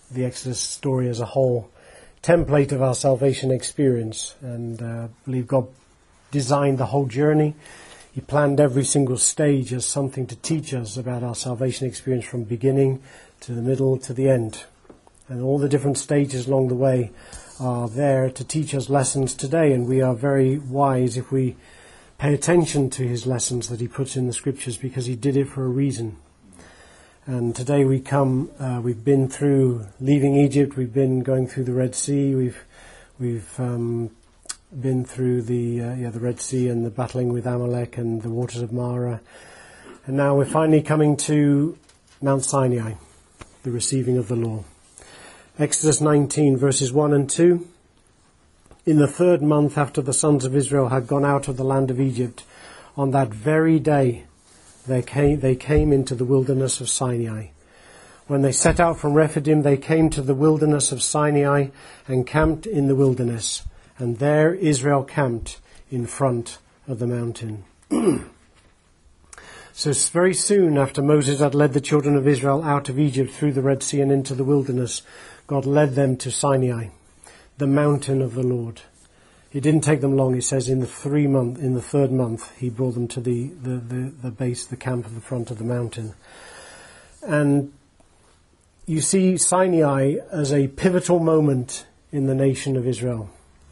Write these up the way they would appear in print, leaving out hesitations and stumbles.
the Exodus story as a whole template of our salvation experience, and I believe God designed the whole journey. He planned every single stage as something to teach us about our salvation experience from beginning to the middle to the end. And all the different stages along the way are there to teach us lessons today, and we are very wise if we pay attention to his lessons that he puts in the scriptures, because he did it for a reason. And today we've been through leaving Egypt, we've been going through the Red Sea, we've been through the Red Sea and the battling with Amalek and the waters of Marah. And now we're finally coming to Mount Sinai, the receiving of the law. Exodus 19 verses 1 and 2. In the 3rd month after the sons of Israel had gone out of the land of Egypt, on that very day they came into the wilderness of Sinai. When they set out from Rephidim, they came to the wilderness of Sinai and camped in the wilderness. And there Israel camped in front of the mountain. So very soon after Moses had led the children of Israel out of Egypt through the Red Sea and into the wilderness, God led them to Sinai, the mountain of the Lord. It didn't take them long. It says in the 3rd month, he brought them to the base, the camp at the front of the mountain. And you see Sinai as a pivotal moment in the nation of Israel.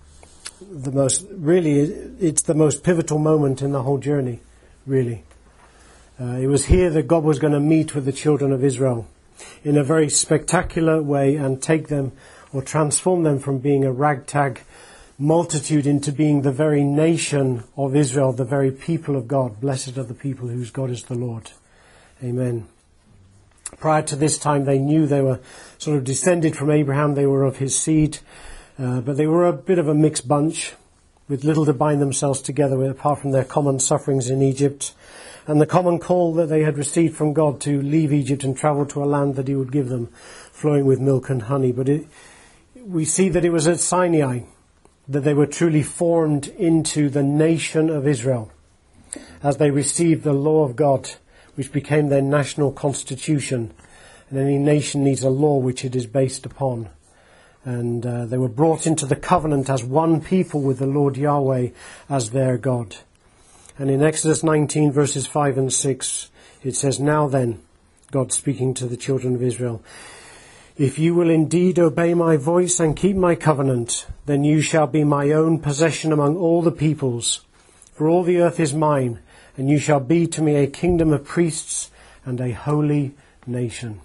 It's the most pivotal moment in the whole journey, really. It was here that God was going to meet with the children of Israel in a very spectacular way and take them or transform them from being a ragtag multitude into being the very nation of Israel, the very people of God. Blessed are the people whose God is the Lord. Amen. Prior to this time, they knew they were sort of descended from Abraham. They were of his seed, but they were a bit of a mixed bunch with little to bind themselves together with, apart from their common sufferings in Egypt and the common call that they had received from God to leave Egypt and travel to a land that he would give them, flowing with milk and honey. But we see that it was at Sinai that they were truly formed into the nation of Israel as they received the law of God, which became their national constitution. And any nation needs a law which it is based upon. And they were brought into the covenant as one people with the Lord Yahweh as their God. And in Exodus 19 verses 5 and 6, it says, "Now then," God speaking to the children of Israel, "if you will indeed obey my voice and keep my covenant, then you shall be my own possession among all the peoples. For all the earth is mine, and you shall be to me a kingdom of priests and a holy nation."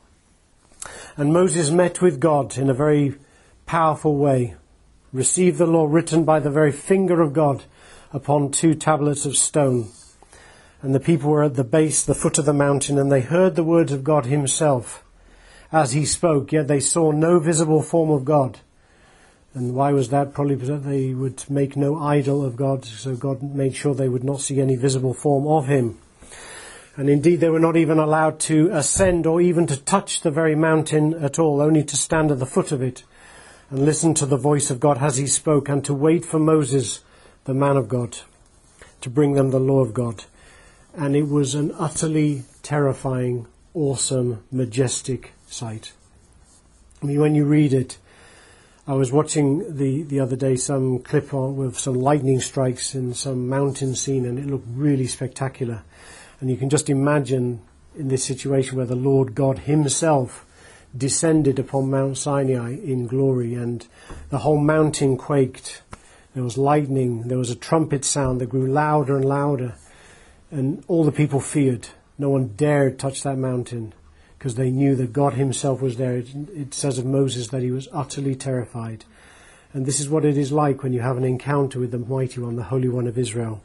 And Moses met with God in a very powerful way, received the law written by the very finger of God upon 2 tablets of stone. And the people were at the base, the foot of the mountain, and they heard the words of God himself as he spoke, yet they saw no visible form of God. And why was that? Probably because they would make no idol of God, so God made sure they would not see any visible form of him. And indeed, they were not even allowed to ascend or even to touch the very mountain at all, only to stand at the foot of it and listen to the voice of God as he spoke, and to wait for Moses, the man of God, to bring them the law of God. And it was an utterly terrifying, awesome, majestic sight. I mean, when you read it, I was watching the other day some clip with some lightning strikes in some mountain scene, and it looked really spectacular. And you can just imagine in this situation where the Lord God himself descended upon Mount Sinai in glory, and the whole mountain quaked. There was lightning, there was a trumpet sound that grew louder and louder, and all the people feared. No one dared touch that mountain because they knew that God himself was there. It says of Moses that he was utterly terrified. And this is what it is like when you have an encounter with the Mighty One, the Holy One of Israel.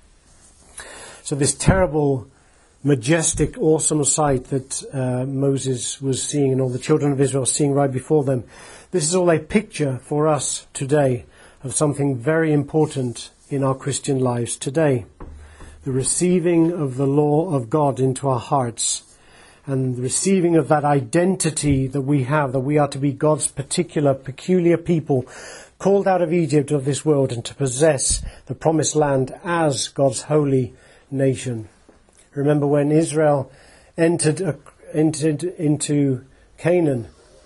So this terrible, majestic, awesome sight that Moses was seeing and all the children of Israel seeing right before them, this is all a picture for us today of something very important in our Christian lives today. The receiving of the law of God into our hearts, and the receiving of that identity that we have, that we are to be God's particular, peculiar people, called out of Egypt, of this world, and to possess the promised land as God's holy nation. Remember when Israel entered into Canaan,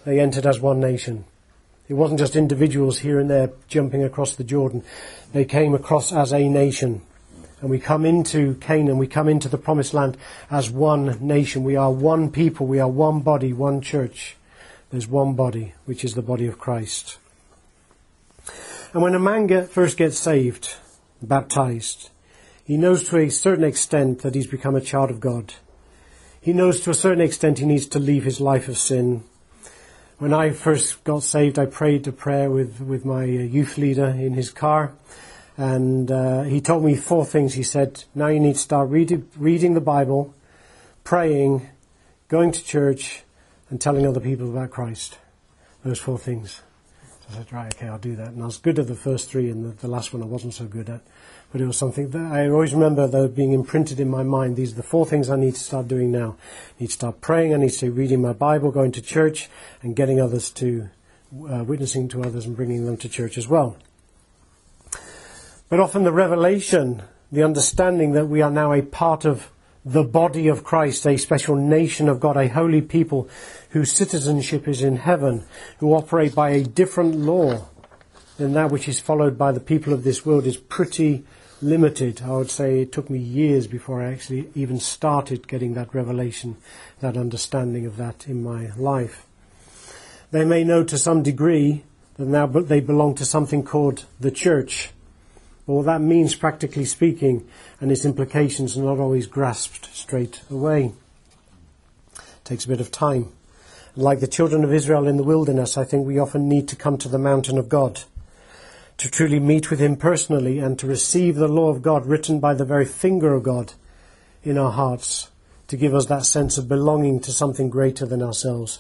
they entered as one nation. It wasn't just individuals here and there jumping across the Jordan. They came across as a nation. And we come into Canaan, we come into the Promised Land as one nation. We are one people, we are one body, one church. There's one body, which is the body of Christ. And when a man first gets saved, baptized, he knows to a certain extent that he's become a child of God. He knows to a certain extent he needs to leave his life of sin. When I first got saved, I prayed a prayer with my youth leader in his car. And he told me 4 things. He said, now you need to start reading the Bible, praying, going to church, and telling other people about Christ. Those 4 things. So I said, right, okay, I'll do that. And I was good at the first 3, and the last one I wasn't so good at. But it was something that I always remember, though, being imprinted in my mind. These are the 4 things I need to start doing now. I need to start praying, I need to start reading my Bible, going to church, and getting others to, witnessing to others and bringing them to church as well. But often the revelation, the understanding that we are now a part of the body of Christ, a special nation of God, a holy people whose citizenship is in heaven, who operate by a different law than that which is followed by the people of this world, is pretty limited. I would say it took me years before I actually even started getting that revelation, that understanding of that in my life. They may know to some degree that now they belong to something called the church. But what that means, practically speaking, and its implications are not always grasped straight away. It takes a bit of time. Like the children of Israel in the wilderness, I think we often need to come to the mountain of God, to truly meet with him personally and to receive the law of God written by the very finger of God in our hearts, to give us that sense of belonging to something greater than ourselves.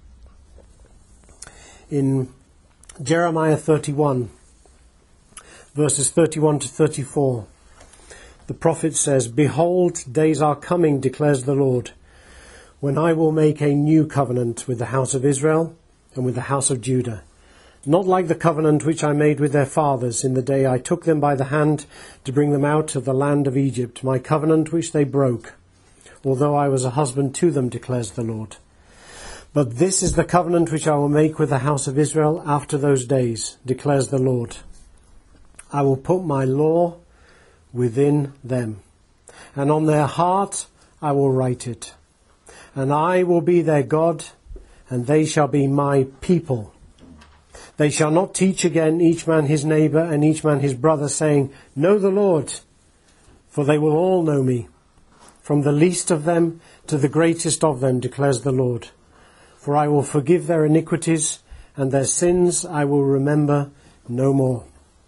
In Jeremiah 31, verses 31 to 34, the prophet says, "Behold, days are coming, declares the Lord, when I will make a new covenant with the house of Israel and with the house of Judah, not like the covenant which I made with their fathers in the day I took them by the hand to bring them out of the land of Egypt, my covenant which they broke, although I was a husband to them, declares the Lord. But this is the covenant which I will make with the house of Israel after those days, declares the Lord. I will put my law within them, and on their heart I will write it. And I will be their God, and they shall be my people. They shall not teach again each man his neighbour and each man his brother, saying, Know the Lord, for they will all know me, from the least of them to the greatest of them, declares the Lord. For I will forgive their iniquities, and their sins I will remember no more."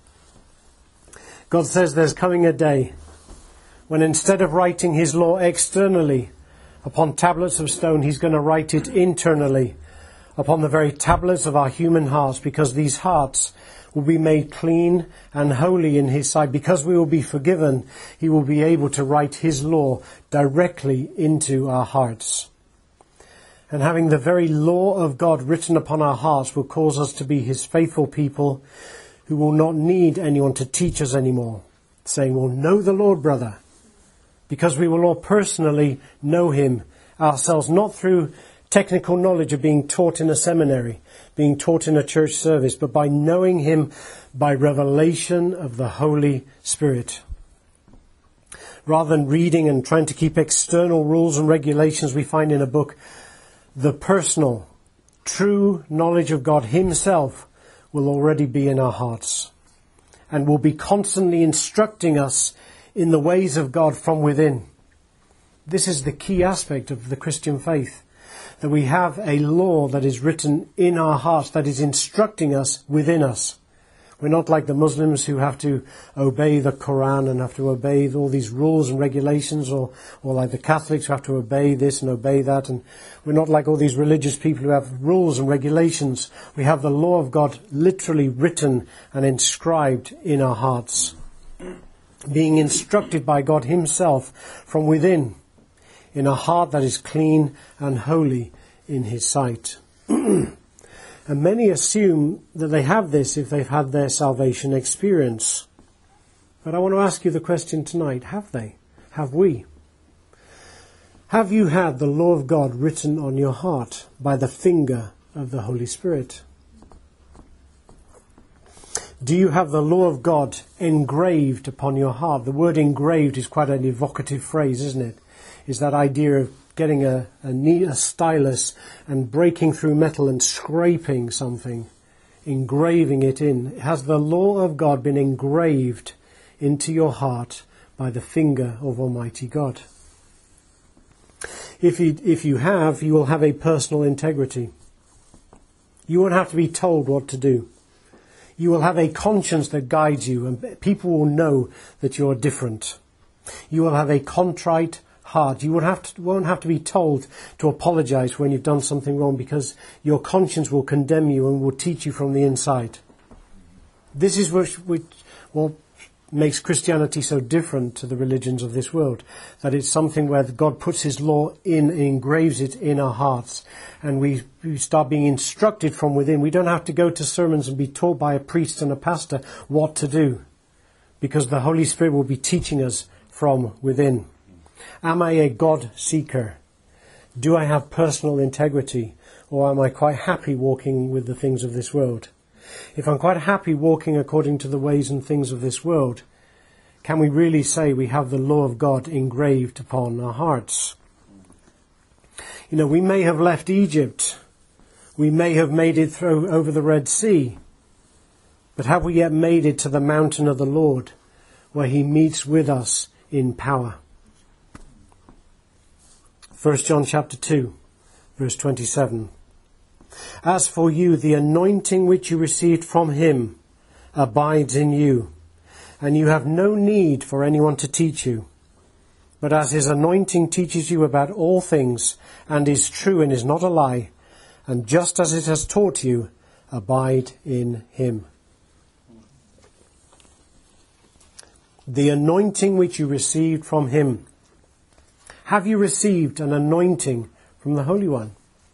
God says there's coming a day when instead of writing his law externally upon tablets of stone, he's going to write it internally upon the very tablets of our human hearts, because these hearts will be made clean and holy in his sight. Because we will be forgiven, he will be able to write his law directly into our hearts. And having the very law of God written upon our hearts will cause us to be his faithful people who will not need anyone to teach us anymore, saying, well, know the Lord, brother, because we will all personally know him ourselves, not through technical knowledge of being taught in a seminary, being taught in a church service, but by knowing him by revelation of the Holy Spirit. Rather than reading and trying to keep external rules and regulations we find in a book, the personal, true knowledge of God himself will already be in our hearts and will be constantly instructing us in the ways of God from within. This is the key aspect of the Christian faith, that we have a law that is written in our hearts, that is instructing us within us. We're not like the Muslims who have to obey the Quran and have to obey all these rules and regulations, or like the Catholics who have to obey this and obey that. And we're not like all these religious people who have rules and regulations. We have the law of God literally written and inscribed in our hearts, being instructed by God himself from within, in a heart that is clean and holy in his sight. And many assume that they have this if they've had their salvation experience. But I want to ask you the question tonight, have they? Have we? Have you had the law of God written on your heart by the finger of the Holy Spirit? Do you have the law of God engraved upon your heart? The word engraved is quite an evocative phrase, isn't it? It's that idea of getting a stylus and breaking through metal and scraping something, engraving it in. Has the law of God been engraved into your heart by the finger of Almighty God? If you have, you will have a personal integrity. You won't have to be told what to do. You will have a conscience that guides you, and people will know that you're different. You will have a contrite heart. You won't have to be told to apologize when you've done something wrong, because your conscience will condemn you and will teach you from the inside. This is what makes Christianity so different to the religions of this world, that it's something where God puts his law in, engraves it in our hearts, and we start being instructed from within. We don't have to go to sermons and be taught by a priest and a pastor what to do, because the Holy Spirit will be teaching us from within. Am I a God seeker? Do I have personal integrity, or am I quite happy walking with the things of this world? If I'm quite happy walking according to the ways and things of this world, can we really say we have the law of God engraved upon our hearts? You know, we may have left Egypt. We may have made it through over the Red Sea. But have we yet made it to the mountain of the Lord, where he meets with us in power? 1 John chapter 2, verse 27. As for you, the anointing which you received from him abides in you, and you have no need for anyone to teach you. But as his anointing teaches you about all things, and is true and is not a lie, and just as it has taught you, abide in him. The anointing which you received from him. Have you received an anointing from the Holy One?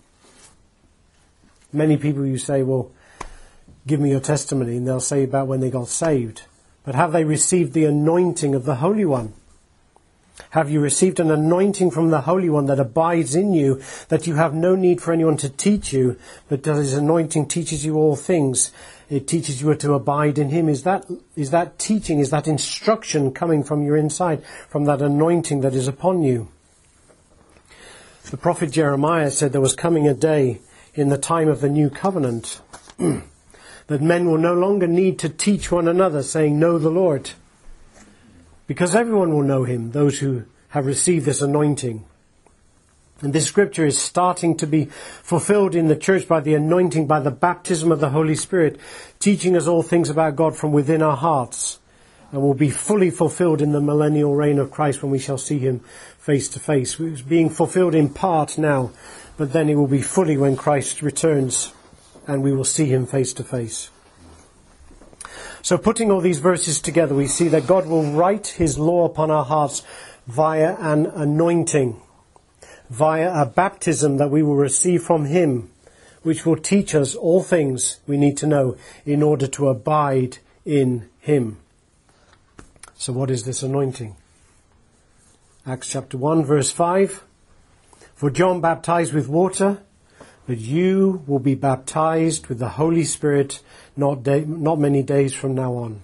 Many people, you say, well, give me your testimony, and they'll say about when they got saved. But have they received the anointing of the Holy One? Have you received an anointing from the Holy One that abides in you, that you have no need for anyone to teach you, but that his anointing teaches you all things? It teaches you to abide in him. Is that teaching, is that instruction coming from your inside, from that anointing that is upon you? The prophet Jeremiah said there was coming a day in the time of the new covenant that men will no longer need to teach one another, saying, know the Lord. Because everyone will know him, those who have received this anointing. And this scripture is starting to be fulfilled in the church by the anointing, by the baptism of the Holy Spirit, teaching us all things about God from within our hearts, and will be fully fulfilled in the millennial reign of Christ when we shall see him face to face. It's being fulfilled in part now, but then it will be fully when Christ returns and we will see him face to face. So putting all these verses together, we see that God will write his law upon our hearts via an anointing, via a baptism that we will receive from him, which will teach us all things we need to know in order to abide in him. So what is this anointing? Acts chapter 1, verse 5. For John baptized with water, but you will be baptized with the Holy Spirit not many days from now on.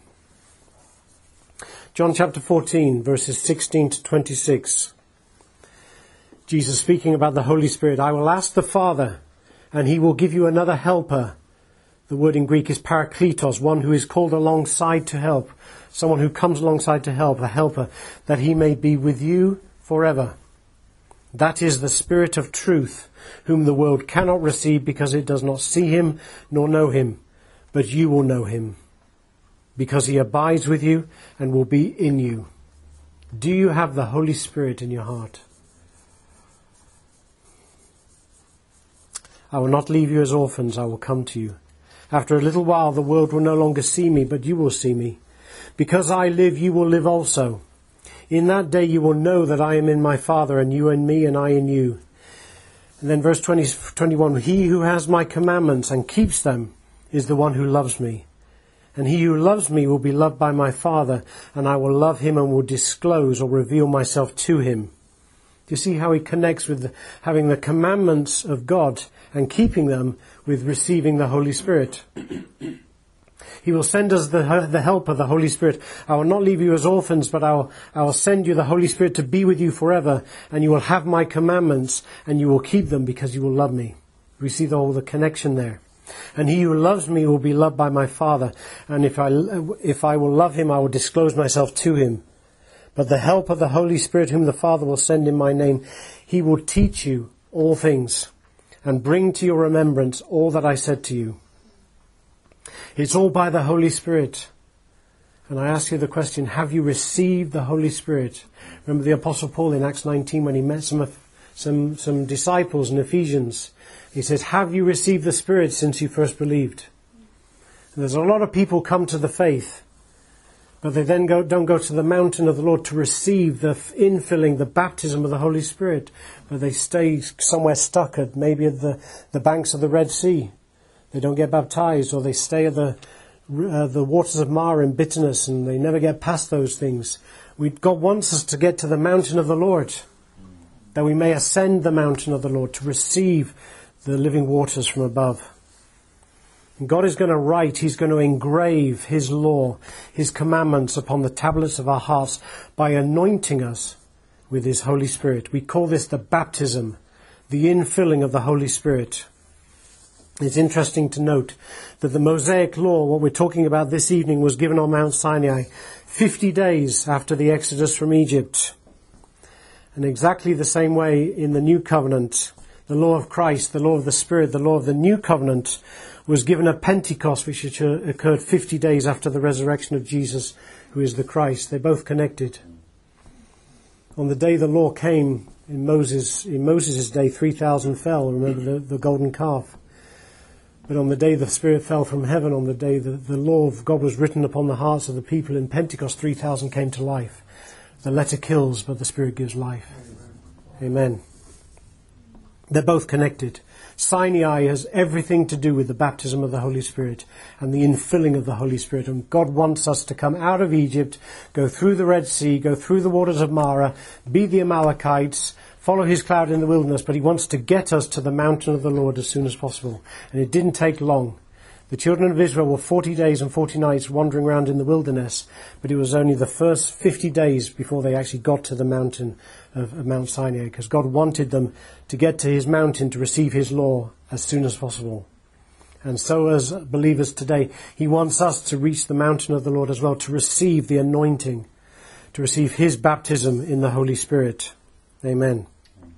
John chapter 14, verses 16 to 26. Jesus speaking about the Holy Spirit. I will ask the Father, and he will give you another helper. The word in Greek is parakletos, one who is called alongside to help. Someone who comes alongside to help, a helper, that he may be with you forever. That is the Spirit of truth, whom the world cannot receive because it does not see him nor know him. But you will know him, because he abides with you and will be in you. Do you have the Holy Spirit in your heart? I will not leave you as orphans, I will come to you. After a little while the world will no longer see me, but you will see me. Because I live, you will live also. In that day you will know that I am in my Father, and you in me, and I in you. And then verse 21, he who has my commandments and keeps them is the one who loves me. And he who loves me will be loved by my Father, and I will love him and will disclose or reveal myself to him. You see how he connects with having the commandments of God and keeping them with receiving the Holy Spirit. He will send us the helper, the Holy Spirit. I will not leave you as orphans, but I will send you the Holy Spirit to be with you forever, and you will have my commandments, and you will keep them because you will love me. We see the connection there. And he who loves me will be loved by my Father, and if I will love him, I will disclose myself to him. But the helper, the Holy Spirit, whom the Father will send in my name, he will teach you all things, and bring to your remembrance all that I said to you. It's all by the Holy Spirit. And I ask you the question, have you received the Holy Spirit? Remember the Apostle Paul in Acts 19 when he met some disciples in Ephesians. He says, have you received the Spirit since you first believed? And there's a lot of people come to the faith, but they then don't go to the mountain of the Lord to receive the infilling, the baptism of the Holy Spirit, but they stay somewhere stuck at maybe at the banks of the Red Sea. They don't get baptized, or they stay at the waters of Marah in bitterness, and they never get past those things. God wants us to get to the mountain of the Lord, that we may ascend the mountain of the Lord to receive the living waters from above. And God is going to write, he's going to engrave his law, his commandments upon the tablets of our hearts by anointing us with his Holy Spirit. We call this the baptism, the infilling of the Holy Spirit. It's interesting to note that the Mosaic law, what we're talking about this evening, was given on Mount Sinai 50 days after the Exodus from Egypt. And exactly the same way in the New Covenant, the law of Christ, the law of the Spirit, the law of the New Covenant was given at Pentecost, which occurred 50 days after the resurrection of Jesus, who is the Christ. They're both connected. On the day the law came in Moses' day, 3,000 fell. Remember the golden calf. But on the day the Spirit fell from heaven, on the day the law of God was written upon the hearts of the people in Pentecost, 3,000 came to life. The letter kills, but the Spirit gives life. Amen. They're both connected. Sinai has everything to do with the baptism of the Holy Spirit and the infilling of the Holy Spirit. And God wants us to come out of Egypt, go through the Red Sea, go through the waters of Marah, beat the Amalekites, follow his cloud in the wilderness, but he wants to get us to the mountain of the Lord as soon as possible. And it didn't take long. The children of Israel were 40 days and 40 nights wandering around in the wilderness, but it was only the first 50 days before they actually got to the mountain of Mount Sinai, because God wanted them to get to his mountain to receive his law as soon as possible. And so as believers today, he wants us to reach the mountain of the Lord as well, to receive the anointing, to receive his baptism in the Holy Spirit. Amen.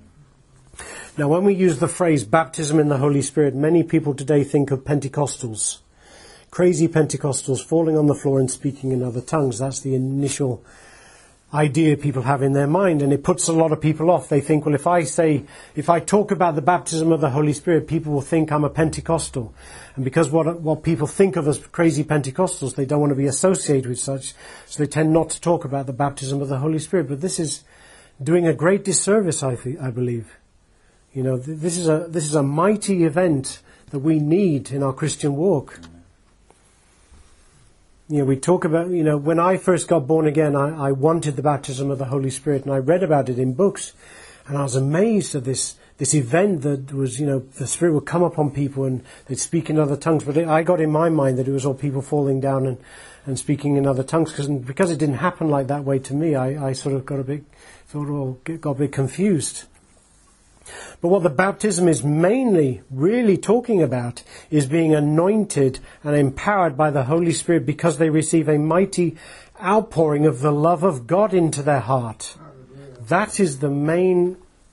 Now, when we use the phrase baptism in the Holy Spirit, many people today think of Pentecostals. Crazy Pentecostals falling on the floor and speaking in other tongues. That's the initial idea people have in their mind, and it puts a lot of people off. They think, well, if I talk about the baptism of the Holy Spirit, people will think I'm a Pentecostal. And because what people think of as crazy Pentecostals, they don't want to be associated with such, so they tend not to talk about the baptism of the Holy Spirit. But this is doing a great disservice, I believe. You know, this is a mighty event that we need in our Christian walk. You know, we talk about, you know, when I first got born again, I wanted the baptism of the Holy Spirit, and I read about it in books, and I was amazed at this event that was, you know, the Spirit would come upon people and they'd speak in other tongues. But I got in my mind that it was all people falling down and speaking in other tongues, because it didn't happen like that way to me. I sort of got a bit confused. But what the baptism is mainly really talking about is being anointed and empowered by the Holy Spirit, because they receive a mighty outpouring of the love of God into their heart. That is the main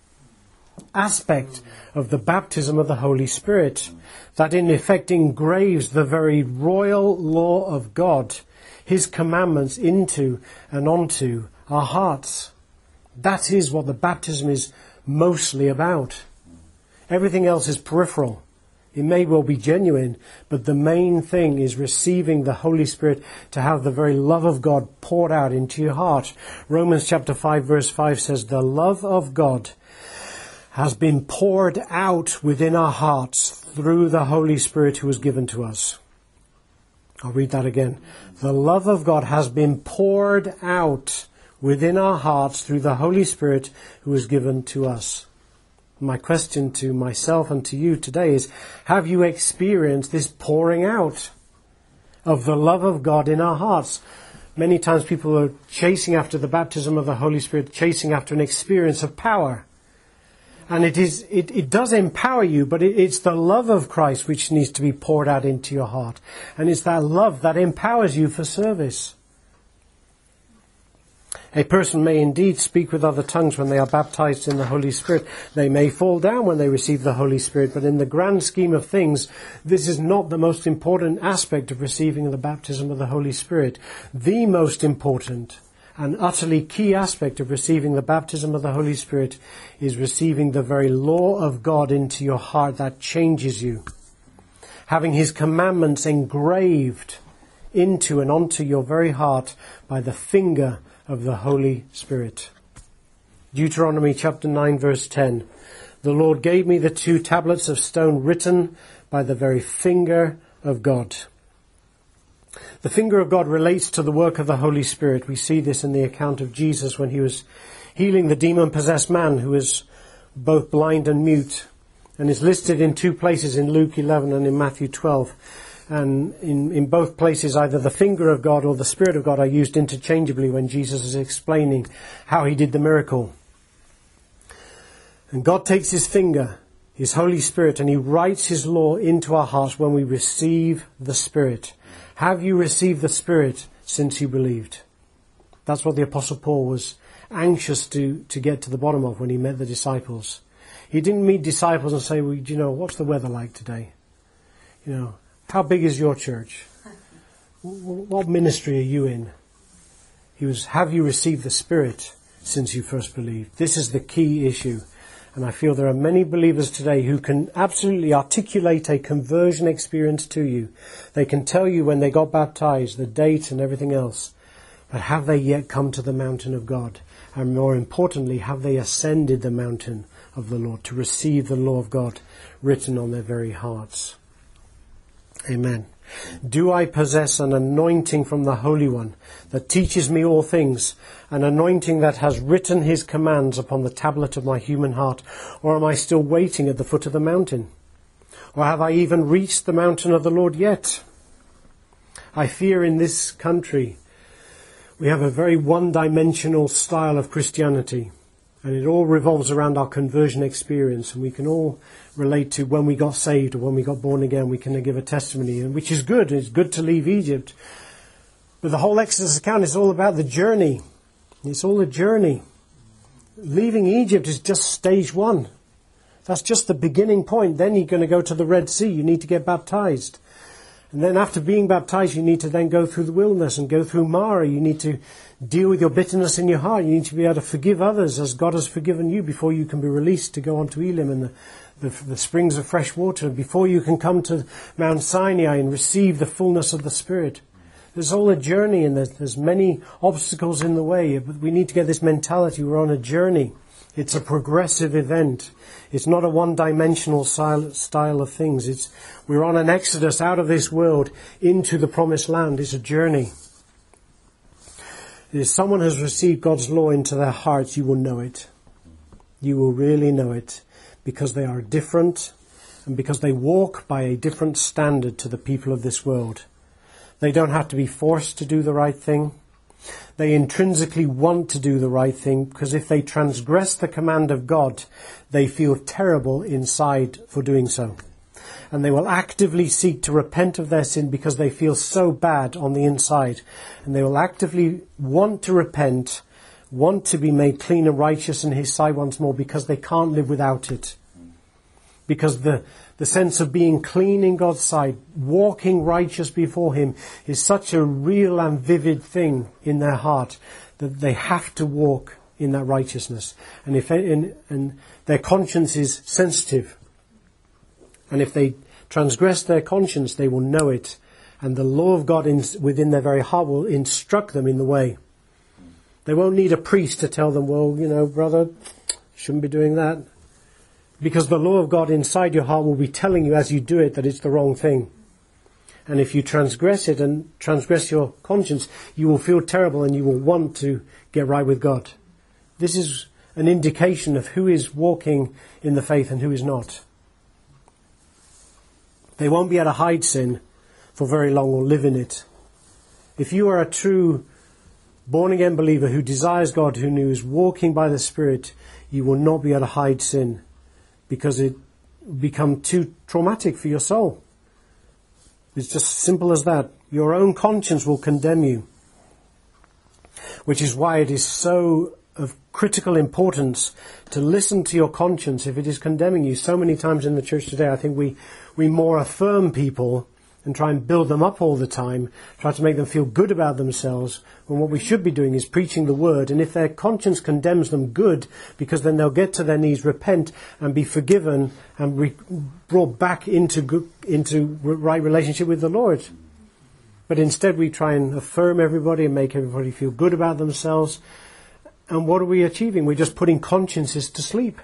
aspect of the baptism of the Holy Spirit, that in effect engraves the very royal law of God, his commandments, into and onto our hearts. That is what the baptism is mostly about. Everything else is peripheral. It may well be genuine, but the main thing is receiving the Holy Spirit to have the very love of God poured out into your heart. Romans chapter 5 verse 5 says, the love of God has been poured out within our hearts through the Holy Spirit who was given to us. I'll read that again. The love of God has been poured out within our hearts through the Holy Spirit who is given to us. My question to myself and to you today is, have you experienced this pouring out of the love of God in our hearts? Many times people are chasing after the baptism of the Holy Spirit, chasing after an experience of power. And it does empower you, but it's the love of Christ which needs to be poured out into your heart. And it's that love that empowers you for service. A person may indeed speak with other tongues when they are baptized in the Holy Spirit. They may fall down when they receive the Holy Spirit, but in the grand scheme of things, this is not the most important aspect of receiving the baptism of the Holy Spirit. The most important and utterly key aspect of receiving the baptism of the Holy Spirit is receiving the very law of God into your heart that changes you. Having His commandments engraved into and onto your very heart by the finger of the Holy Spirit. Deuteronomy chapter 9 verse 10. The Lord gave me the 2 tablets of stone written by the very finger of God. The finger of God relates to the work of the Holy Spirit. We see this in the account of Jesus when He was healing the demon-possessed man who was both blind and mute, and is listed in 2 places in Luke 11 and in Matthew 12. And in both places, either the finger of God or the Spirit of God are used interchangeably when Jesus is explaining how He did the miracle. And God takes His finger, His Holy Spirit, and He writes His law into our hearts when we receive the Spirit. Have you received the Spirit since you believed? That's what the Apostle Paul was anxious to get to the bottom of when he met the disciples. He didn't meet disciples and say, well, what's the weather like today? How big is your church? What ministry are you in? He was, have you received the Spirit since you first believed? This is the key issue. And I feel there are many believers today who can absolutely articulate a conversion experience to you. They can tell you when they got baptized, the date and everything else. But have they yet come to the mountain of God? And more importantly, have they ascended the mountain of the Lord to receive the law of God written on their very hearts? Amen. Do I possess an anointing from the Holy One that teaches me all things, an anointing that has written His commands upon the tablet of my human heart? Or am I still waiting at the foot of the mountain? Or have I even reached the mountain of the Lord yet? I fear in this country we have a very one-dimensional style of Christianity, and it all revolves around our conversion experience, and we can all relate to when we got saved or when we got born again. We can give a testimony, which is good. It's good to leave Egypt. But the whole Exodus account is all about the journey. It's all a journey. Leaving Egypt is just stage 1. That's just the beginning point. Then you're going to go to the Red Sea. You need to get baptized. And then after being baptized, you need to then go through the wilderness and go through Mara. You need to deal with your bitterness in your heart. You need to be able to forgive others as God has forgiven you before you can be released to go on to Elim and the springs of fresh water, before you can come to Mount Sinai and receive the fullness of the Spirit. There's all a journey, and there's many obstacles in the way, but we need to get this mentality. We're on a journey. It's a progressive event. It's not a one-dimensional style of things. We're on an exodus out of this world into the promised land. It's a journey. If someone has received God's law into their hearts, you will know it. You will really know it, because they are different and because they walk by a different standard to the people of this world. They don't have to be forced to do the right thing. They intrinsically want to do the right thing, because if they transgress the command of God, they feel terrible inside for doing so. And they will actively seek to repent of their sin because they feel so bad on the inside. And they will actively want to repent, want to be made clean and righteous in His sight once more, because they can't live without it. Because the sense of being clean in God's sight, walking righteous before Him, is such a real and vivid thing in their heart that they have to walk in that righteousness. And their conscience is sensitive. And if they transgress their conscience, they will know it. And the law of God within their very heart will instruct them in the way. They won't need a priest to tell them, well, brother, shouldn't be doing that. Because the law of God inside your heart will be telling you as you do it that it's the wrong thing. And if you transgress it and transgress your conscience, you will feel terrible and you will want to get right with God. This is an indication of who is walking in the faith and who is not. They won't be able to hide sin for very long or live in it. If you are a true born-again believer who desires God, who is walking by the Spirit, you will not be able to hide sin because it will become too traumatic for your soul. It's just simple as that. Your own conscience will condemn you, which is why it is so of critical importance to listen to your conscience if it is condemning you. So many times in the church today, I think we more affirm people and try and build them up all the time, try to make them feel good about themselves, when what we should be doing is preaching the word. And if their conscience condemns them, good, because then they'll get to their knees, repent, and be forgiven, and brought back into right relationship with the Lord. But instead we try and affirm everybody and make everybody feel good about themselves. And what are we achieving? We're just putting consciences to sleep.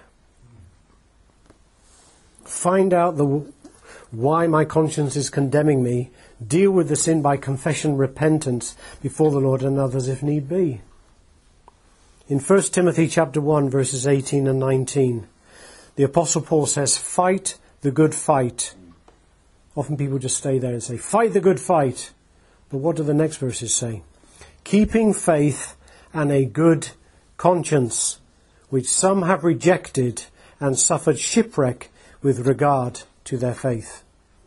Find out why my conscience is condemning me. Deal with the sin by confession, repentance before the Lord and others if need be. In 1 Timothy chapter 1 verses 18 and 19, the Apostle Paul says, fight the good fight. Often people just stay there and say, fight the good fight. But what do the next verses say? Keeping faith and a good conscience, which some have rejected and suffered shipwreck with regard to their faith.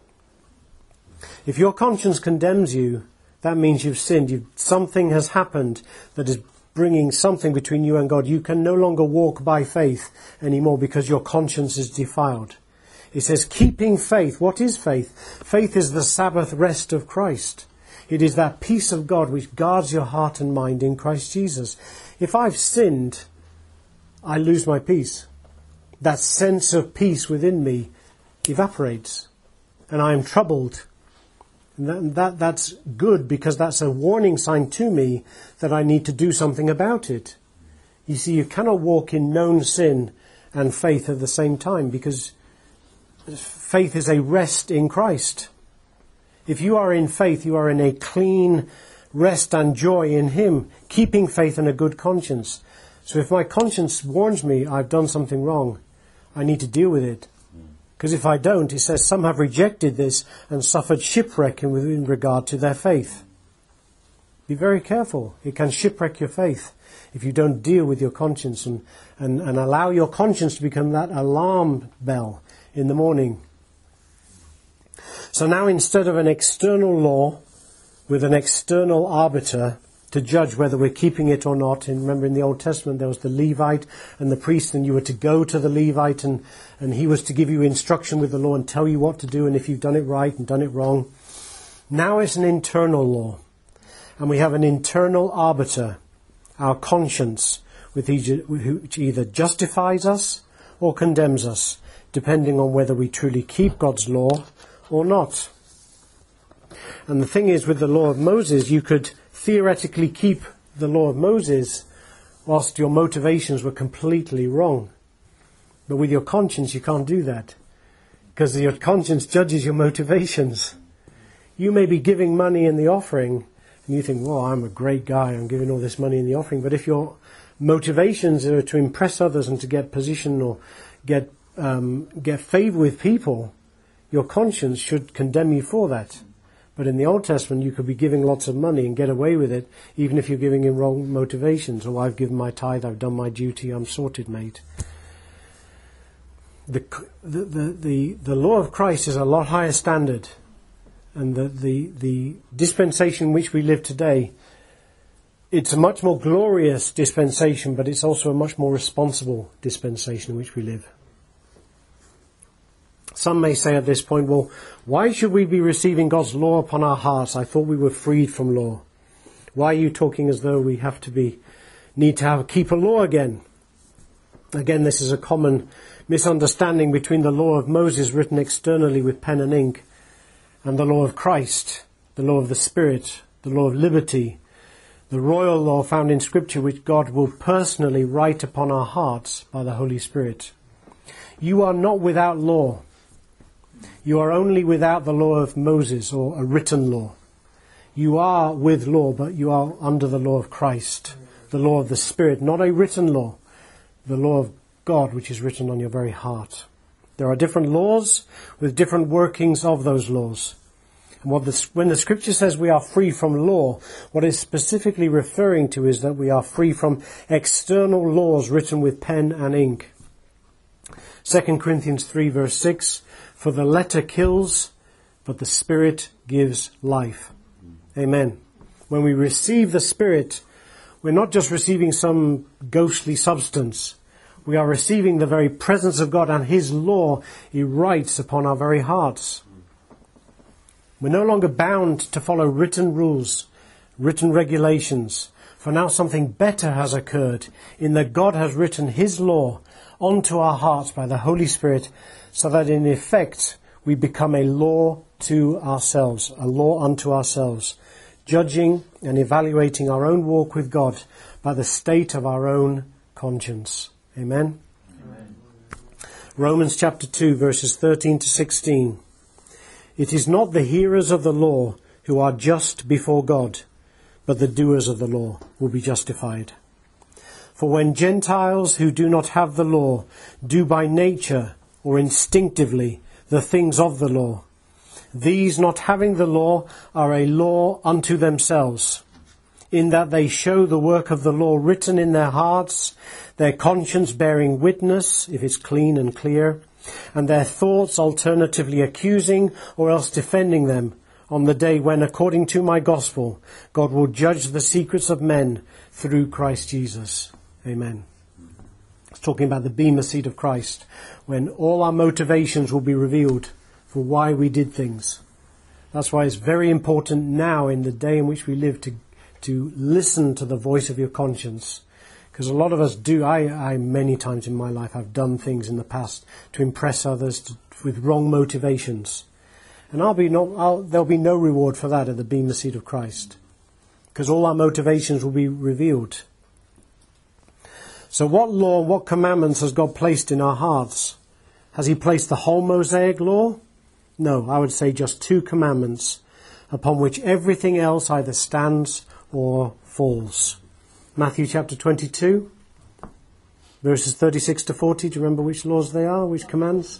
If your conscience condemns you, that means you've sinned. Something has happened that is bringing something between you and God. You can no longer walk by faith anymore because your conscience is defiled. It says keeping faith. What is faith? Faith is the Sabbath rest of Christ. It is that peace of God which guards your heart and mind in Christ Jesus. If I've sinned, I lose my peace. That sense of peace within me evaporates, and I am troubled. And that's good, because that's a warning sign to me that I need to do something about it. You see, you cannot walk in known sin and faith at the same time, because faith is a rest in Christ. If you are in faith, you are in a clean rest and joy in Him, keeping faith and a good conscience. So if my conscience warns me I've done something wrong, I need to deal with it. Because if I don't, it says some have rejected this and suffered shipwreck in regard to their faith. Be very careful. It can shipwreck your faith if you don't deal with your conscience and allow your conscience to become that alarm bell in the morning. So now, instead of an external law with an external arbiter to judge whether we're keeping it or not, and remember in the Old Testament there was the Levite and the priest, and you were to go to the Levite and he was to give you instruction with the law and tell you what to do and if you've done it right and done it wrong. Now it's an internal law, and we have an internal arbiter, our conscience, which either justifies us or condemns us, depending on whether we truly keep God's law or not. And the thing is, with the law of Moses, you could theoretically keep the law of Moses whilst your motivations were completely wrong. But with your conscience, you can't do that, because your conscience judges your motivations. You may be giving money in the offering, and you think, well, I'm a great guy, I'm giving all this money in the offering. But if your motivations are to impress others and to get position or get favour with people, your conscience should condemn you for that. But in the Old Testament, you could be giving lots of money and get away with it, even if you're giving in wrong motivations. Oh, I've given my tithe, I've done my duty, I'm sorted, mate. The law of Christ is a lot higher standard. And the dispensation in which we live today, it's a much more glorious dispensation, but it's also a much more responsible dispensation in which we live. Some may say at this point, well, why should we be receiving God's law upon our hearts? I thought we were freed from law. Why are you talking as though we need to keep a law again? Again, this is a common misunderstanding between the law of Moses written externally with pen and ink and the law of Christ, the law of the Spirit, the law of liberty, the royal law found in Scripture, which God will personally write upon our hearts by the Holy Spirit. You are not without law. You are only without the law of Moses, or a written law. You are with law, but you are under the law of Christ, the law of the Spirit, not a written law, the law of God, which is written on your very heart. There are different laws with different workings of those laws. And when the scripture says we are free from law, what it's specifically referring to is that we are free from external laws written with pen and ink. 2 Corinthians 3 verse 6, for the letter kills, but the Spirit gives life. Amen. When we receive the Spirit, we're not just receiving some ghostly substance. We are receiving the very presence of God, and His law He writes upon our very hearts. We're no longer bound to follow written rules, written regulations, for now something better has occurred in that God has written His law onto our hearts by the Holy Spirit, so that in effect we become a law to ourselves, a law unto ourselves, judging and evaluating our own walk with God by the state of our own conscience. Amen? Amen. Romans chapter 2 verses 13 to 16. It is not the hearers of the law who are just before God, but the doers of the law will be justified. For when Gentiles who do not have the law do by nature or instinctively the things of the law, these not having the law are a law unto themselves, in that they show the work of the law written in their hearts, their conscience bearing witness, if it's clean and clear, and their thoughts alternatively accusing or else defending them on the day when, according to my gospel, God will judge the secrets of men through Christ Jesus. Amen. It's talking about the bema seat of Christ, when all our motivations will be revealed for why we did things. That's why it's very important now in the day in which we live to listen to the voice of your conscience. Because a lot of us do. I many times in my life have done things in the past to impress others with wrong motivations. And there'll be no reward for that at the bema seat of Christ. Because all our motivations will be revealed. So what law, what commandments has God placed in our hearts? Has He placed the whole Mosaic law? No, I would say just 2 commandments upon which everything else either stands or falls. Matthew chapter 22, verses 36 to 40. Do you remember which laws they are, which commands?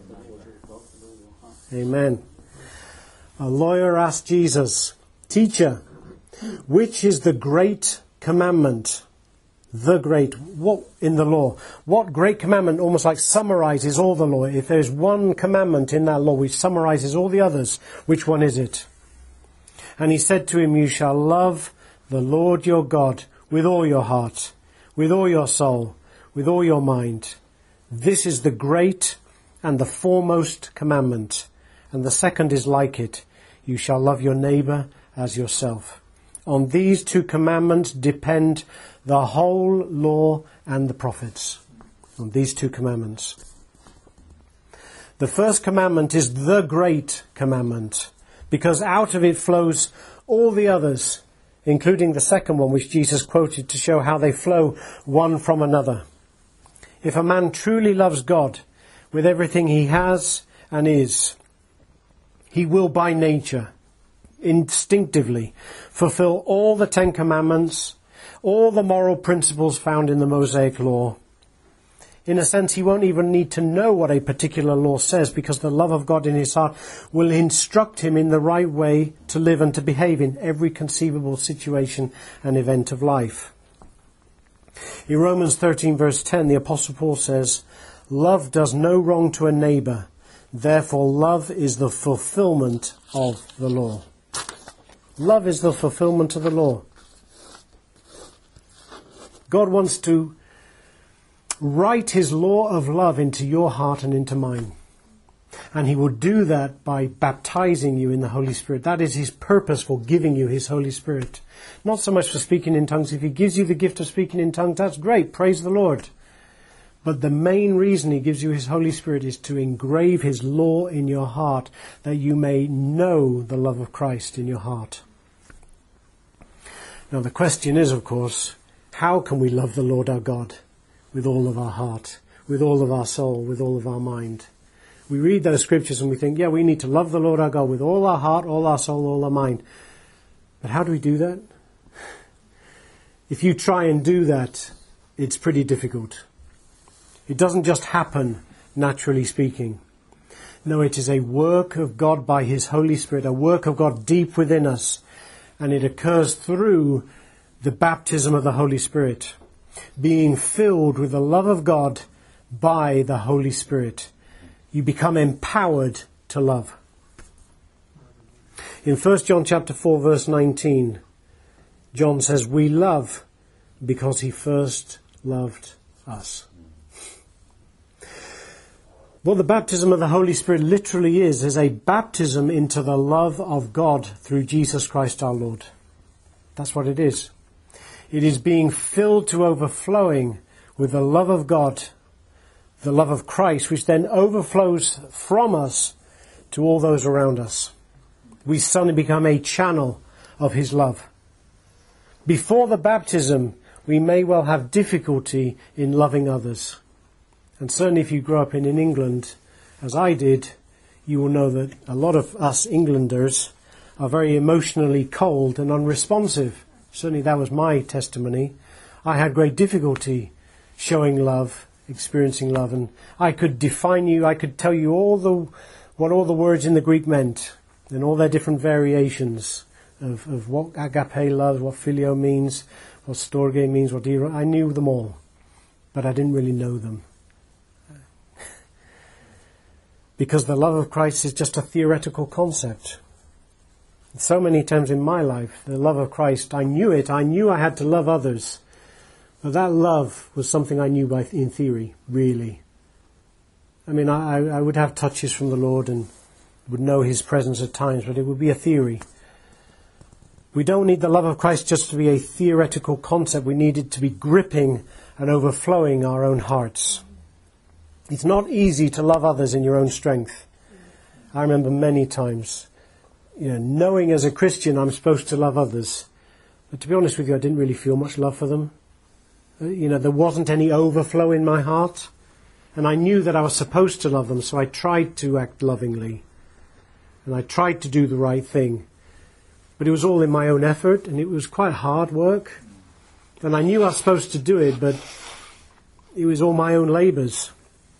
Amen. A lawyer asked Jesus, Teacher, which is the great commandment? The great, what in the law? What great commandment almost like summarizes all the law? If there's one commandment in that law which summarizes all the others, which one is it? And He said to him, You shall love the Lord your God with all your heart, with all your soul, with all your mind. This is the great and the foremost commandment. And the second is like it. You shall love your neighbor as yourself. On these 2 commandments depend the whole law and the prophets. On these 2 commandments. The first commandment is the great commandment, because out of it flows all the others, including the second one which Jesus quoted to show how they flow one from another. If a man truly loves God with everything he has and is, he will by nature, instinctively, fulfill all the 10 commandments, all the moral principles found in the Mosaic law. In a sense, he won't even need to know what a particular law says, because the love of God in his heart will instruct him in the right way to live and to behave in every conceivable situation and event of life. In Romans 13 verse 10, the Apostle Paul says, Love does no wrong to a neighbor, therefore love is the fulfillment of the law. Love is the fulfillment of the law. God wants to write His law of love into your heart and into mine. And He will do that by baptizing you in the Holy Spirit. That is His purpose for giving you His Holy Spirit. Not so much for speaking in tongues. If He gives you the gift of speaking in tongues, that's great. Praise the Lord. But the main reason He gives you His Holy Spirit is to engrave His law in your heart, that you may know the love of Christ in your heart. Now the question is, of course, how can we love the Lord our God with all of our heart, with all of our soul, with all of our mind? We read those scriptures and we think, yeah, we need to love the Lord our God with all our heart, all our soul, all our mind. But how do we do that? If you try and do that, it's pretty difficult. It doesn't just happen, naturally speaking. No, it is a work of God by His Holy Spirit, a work of God deep within us. And it occurs through the baptism of the Holy Spirit, being filled with the love of God by the Holy Spirit. You become empowered to love. In 1 John chapter 4 verse 19, John says, we love because He first loved us. What the baptism of the Holy Spirit literally is a baptism into the love of God through Jesus Christ our Lord. That's what it is. It is being filled to overflowing with the love of God, the love of Christ, which then overflows from us to all those around us. We suddenly become a channel of His love. Before the baptism, we may well have difficulty in loving others. And certainly if you grew up in England, as I did, you will know that a lot of us Englanders are very emotionally cold and unresponsive. Certainly that was my testimony. I had great difficulty showing love, experiencing love, and I could define you, I could tell you what all the words in the Greek meant, and all their different variations of what agape love, what phileo means, what storge means, what eros. I knew them all, but I didn't really know them. Because the love of Christ is just a theoretical concept. So many times in my life, the love of Christ, I knew it. I knew I had to love others. But that love was something I knew in theory, really. I mean, I would have touches from the Lord and would know His presence at times, but it would be a theory. We don't need the love of Christ just to be a theoretical concept. We need it to be gripping and overflowing our own hearts. It's not easy to love others in your own strength. I remember many times, knowing as a Christian I'm supposed to love others. But to be honest with you, I didn't really feel much love for them. There wasn't any overflow in my heart. And I knew that I was supposed to love them, so I tried to act lovingly. And I tried to do the right thing. But it was all in my own effort, and it was quite hard work. And I knew I was supposed to do it, but it was all my own labours.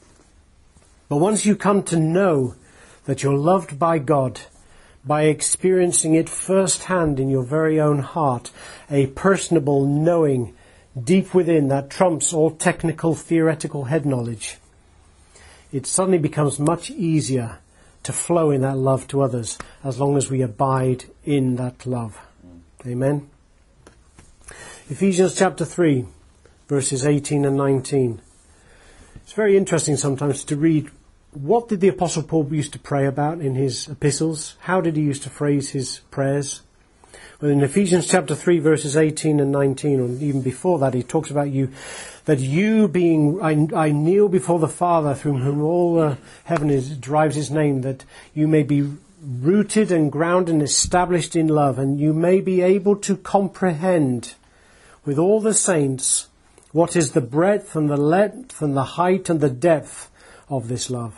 But once you come to know that you're loved by God, by experiencing it firsthand in your very own heart, a personable knowing deep within that trumps all technical, theoretical head knowledge, it suddenly becomes much easier to flow in that love to others as long as we abide in that love. Amen. Ephesians chapter 3, verses 18 and 19. It's very interesting sometimes to read what did the Apostle Paul used to pray about in his epistles? How did he used to phrase his prayers? Well, in Ephesians chapter 3, verses 18 and 19, or even before that, he talks about that you being, I kneel before the Father, through whom all heaven derives His name, that you may be rooted and grounded and established in love, and you may be able to comprehend with all the saints what is the breadth and the length and the height and the depth of this love.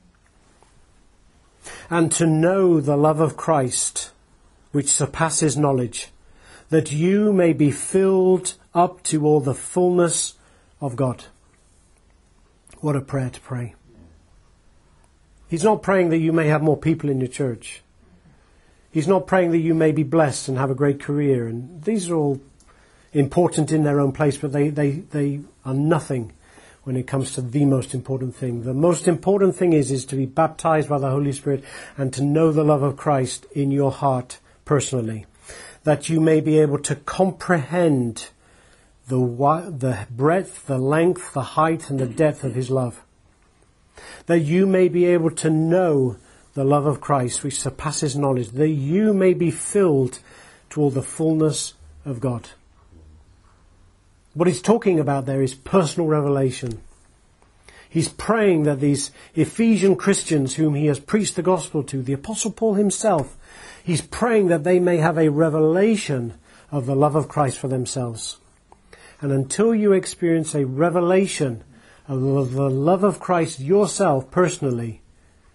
And to know the love of Christ, which surpasses knowledge, that you may be filled up to all the fullness of God. What a prayer to pray. He's not praying that you may have more people in your church. He's not praying that you may be blessed and have a great career. And these are all important in their own place, but they are nothing when it comes to the most important thing. The most important thing is to be baptized by the Holy Spirit and to know the love of Christ in your heart personally. That you may be able to comprehend the breadth, the length, the height and the depth of His love. That you may be able to know the love of Christ which surpasses knowledge. That you may be filled to all the fullness of God. What he's talking about there is personal revelation. He's praying that these Ephesian Christians whom he has preached the gospel to, the Apostle Paul himself, he's praying that they may have a revelation of the love of Christ for themselves. And until you experience a revelation of the love of Christ yourself personally,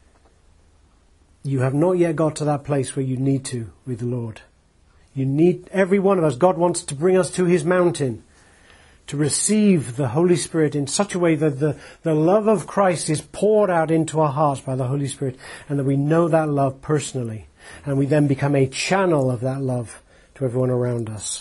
You have not yet got to that place where you need to with the Lord. You need, every one of us, God wants to bring us to his mountain, to receive the Holy Spirit in such a way that the love of Christ is poured out into our hearts by the Holy Spirit, and that we know that love personally, and we then become a channel of that love to everyone around us.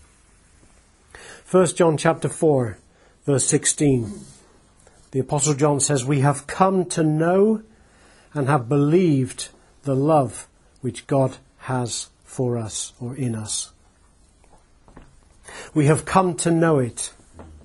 1 John chapter 4, verse 16. The Apostle John says, "We have come to know and have believed the love which God has for us," or in us. We have come to know it.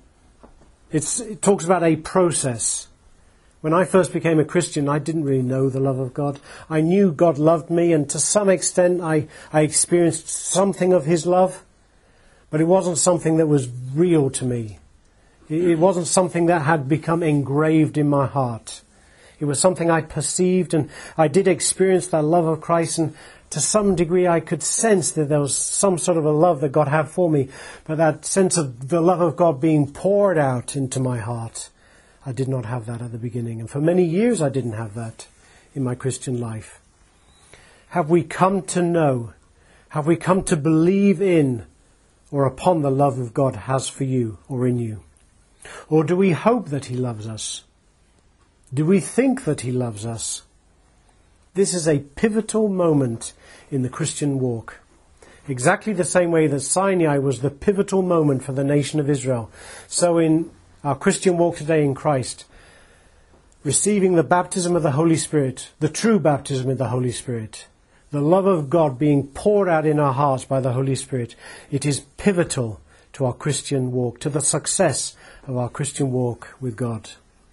It talks about a process. When I first became a Christian, I didn't really know the love of God. I knew God loved me, and to some extent I experienced something of his love, but it wasn't something that was real to me. It wasn't something that had become engraved in my heart. It was something I perceived, and I did experience that love of Christ, and to some degree I could sense that there was some sort of a love that God had for me, but that sense of the love of God being poured out into my heart, I did not have that at the beginning. And for many years I didn't have that in my Christian life. Have we come to know, have we come to believe in or upon the love of God has for you or in you? Or do we hope that he loves us? Do we think that he loves us? This is a pivotal moment in the Christian walk. Exactly the same way that Sinai was the pivotal moment for the nation of Israel. So in our Christian walk today in Christ, receiving the baptism of the Holy Spirit, the true baptism of the Holy Spirit, the love of God being poured out in our hearts by the Holy Spirit, it is pivotal to our Christian walk, to the success of our Christian walk with God.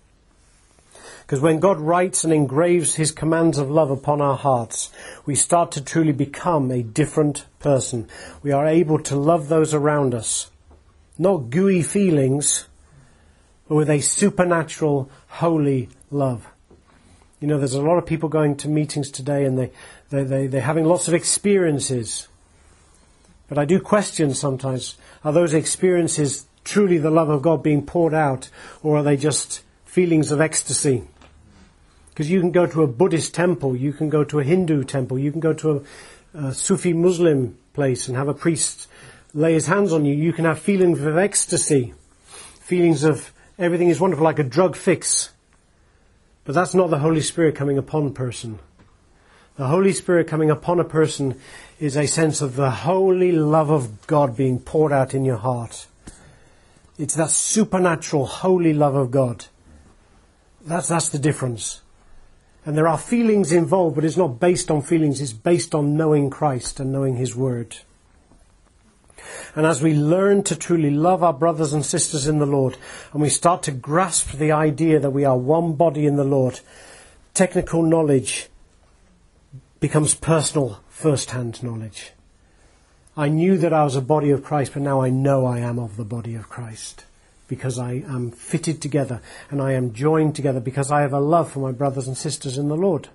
Because when God writes and engraves his commands of love upon our hearts, we start to truly become a different person. We are able to love those around us. Not gooey feelings, but with a supernatural, holy love. You know, there's a lot of people going to meetings today, and they're having lots of experiences. But I do question sometimes, are those experiences truly the love of God being poured out, or are they just feelings of ecstasy? Because you can go to a Buddhist temple, you can go to a Hindu temple, you can go to a Sufi Muslim place and have a priest lay his hands on you. You can have feelings of ecstasy, feelings of everything is wonderful, like a drug fix. But that's not the Holy Spirit coming upon a person. The Holy Spirit coming upon a person is a sense of the holy love of God being poured out in your heart. It's that supernatural, holy love of God. That's the difference. And there are feelings involved, but it's not based on feelings. It's based on knowing Christ and knowing his word. And as we learn to truly love our brothers and sisters in the Lord, and we start to grasp the idea that we are one body in the Lord, technical knowledge becomes personal, first-hand knowledge. I knew that I was a body of Christ, but now I know I am of the body of Christ, because I am fitted together and I am joined together because I have a love for my brothers and sisters in the Lord.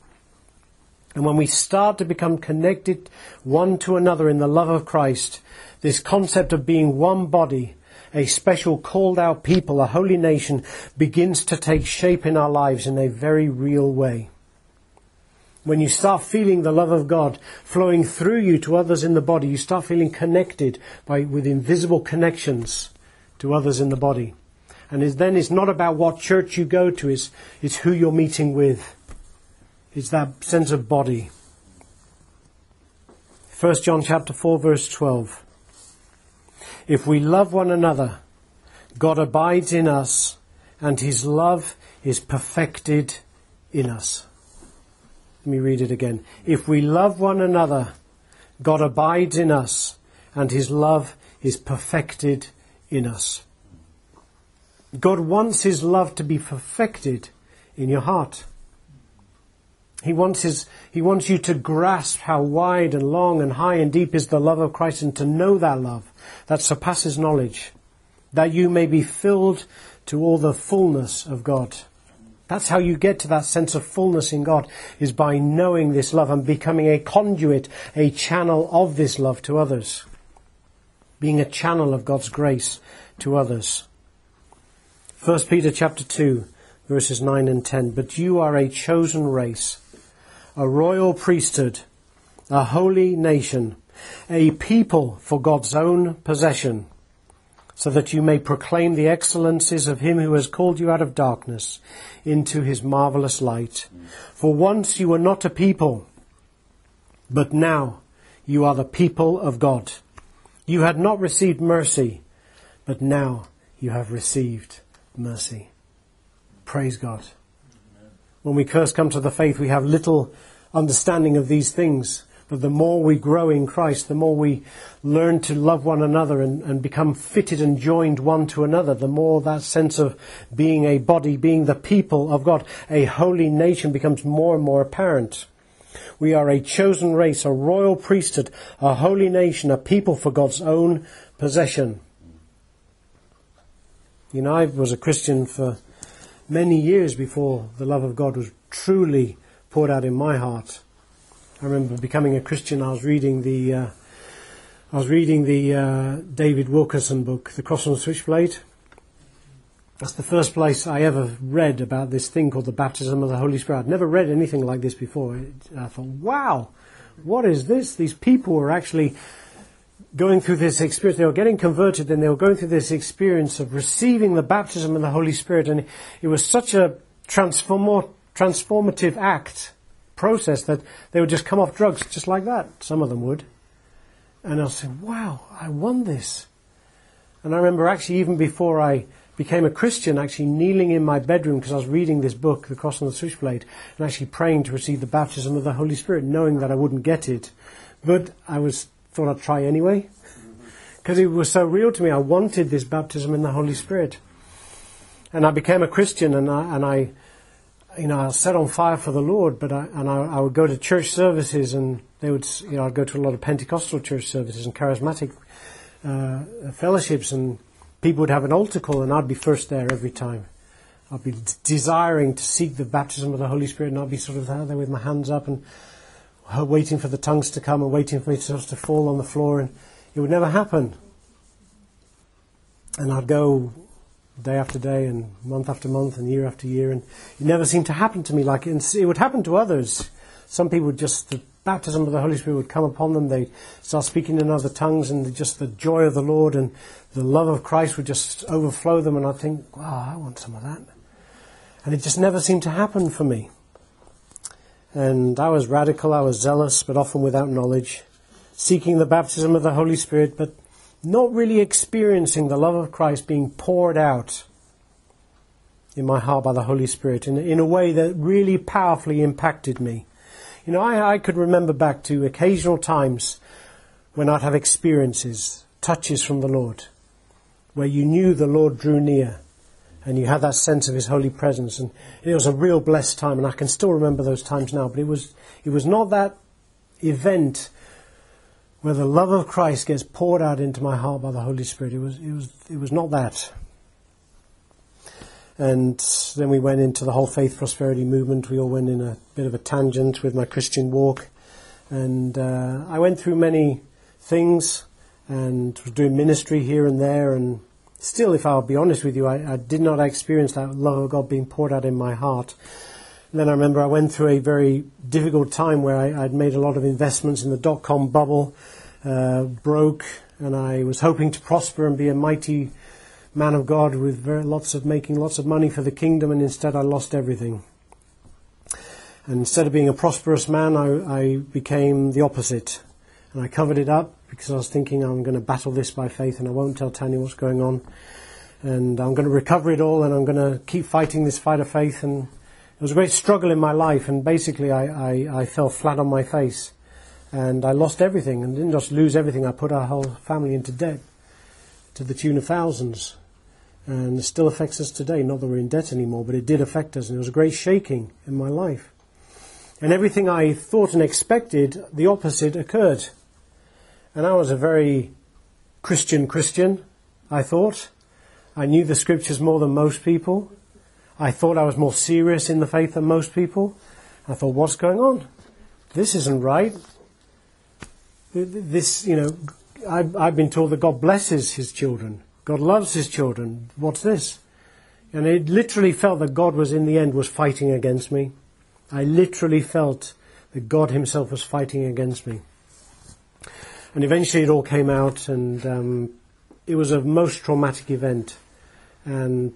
And when we start to become connected one to another in the love of Christ, this concept of being one body, a special called out people, a holy nation, begins to take shape in our lives in a very real way. When you start feeling the love of God flowing through you to others in the body, you start feeling connected with invisible connections to others in the body. And then it's not about what church you go to, it's who you're meeting with. It's that sense of body. 1 John chapter 4 verse 12. If we love one another, God abides in us, and his love is perfected in us. Let me read it again. If we love one another, God abides in us, and his love is perfected in us. God wants his love to be perfected in your heart. He wants you to grasp how wide and long and high and deep is the love of Christ, and to know that love that surpasses knowledge, that you may be filled to all the fullness of God. That's how you get to that sense of fullness in God, is by knowing this love and becoming a conduit, a channel of this love to others. Being a channel of God's grace to others. 1 Peter chapter 2, verses 9 and 10. But you are a chosen race, a royal priesthood, a holy nation, a people for God's own possession, so that you may proclaim the excellencies of him who has called you out of darkness into his marvelous light. For once you were not a people, but now you are the people of God. You had not received mercy, but now you have received mercy. Praise God. When we first come to the faith, we have little understanding of these things. But the more we grow in Christ, the more we learn to love one another and become fitted and joined one to another, the more that sense of being a body, being the people of God, a holy nation becomes more and more apparent. We are a chosen race, a royal priesthood, a holy nation, a people for God's own possession. You know, I was a Christian for many years before the love of God was truly poured out in my heart. I remember becoming a Christian. I was reading the David Wilkerson book, The Cross and the Switchblade. That's the first place I ever read about this thing called the baptism of the Holy Spirit. I'd never read anything like this before. I thought, wow, what is this? These people were actually going through this experience. They were getting converted, and they were going through this experience of receiving the baptism of the Holy Spirit. And it was such a transformative process that they would just come off drugs just like that. Some of them would. And I was saying, wow, I won this. And I remember actually even before I became a Christian, actually kneeling in my bedroom because I was reading this book, The Cross and the Switchblade, and actually praying to receive the baptism of the Holy Spirit, knowing that I wouldn't get it. But I thought I'd try anyway, because it was so real to me. I wanted this baptism in the Holy Spirit. And I became a Christian, and I was set on fire for the Lord, but I would go to church services, and I'd go to a lot of Pentecostal church services and charismatic fellowships, and people would have an altar call, and I'd be first there every time. I'd be desiring to seek the baptism of the Holy Spirit, and I'd be sort of there with my hands up and waiting for the tongues to come and waiting for me to fall on the floor, and it would never happen. And I'd go day after day and month after month and year after year, and it never seemed to happen to me like it. And it would happen to others. Some people would the baptism of the Holy Spirit would come upon them. They'd start speaking in other tongues, and just the joy of the Lord and the love of Christ would just overflow them. And I'd think, wow, I want some of that. And it just never seemed to happen for me. And I was radical, I was zealous, but often without knowledge, seeking the baptism of the Holy Spirit, but not really experiencing the love of Christ being poured out in my heart by the Holy Spirit in a way that really powerfully impacted me. You know, I could remember back to occasional times when I'd have experiences, touches from the Lord, where you knew the Lord drew near and you had that sense of his holy presence, and it was a real blessed time, and I can still remember those times now, but it was not that event where the love of Christ gets poured out into my heart by the Holy Spirit. It was not that. And then we went into the whole faith prosperity movement. We all went in a bit of a tangent with my Christian walk. And I went through many things and was doing ministry here and there. And still, if I'll be honest with you, I did not experience that love of God being poured out in my heart. And then I remember I went through a very difficult time where I'd made a lot of investments in the dot-com bubble, broke, and I was hoping to prosper and be a mighty man of God with making lots of money for the kingdom, and instead I lost everything. And instead of being a prosperous man, I became the opposite. And I covered it up because I was thinking I'm going to battle this by faith and I won't tell Tanya what's going on. And I'm going to recover it all, and I'm going to keep fighting this fight of faith. And it was a great struggle in my life, and basically I fell flat on my face. And I lost everything, and didn't just lose everything, I put our whole family into debt to the tune of thousands. And it still affects us today. Not that we're in debt anymore, but it did affect us, and it was a great shaking in my life. And everything I thought and expected, the opposite occurred. And I was a very Christian, I thought. I knew the scriptures more than most people. I thought I was more serious in the faith than most people. I thought, what's going on? This isn't right. This, I've been told that God blesses his children. God loves his children. What's this? And it literally felt that God was, in the end, was fighting against me. I literally felt that God himself was fighting against me. And eventually it all came out, and it was a most traumatic event. And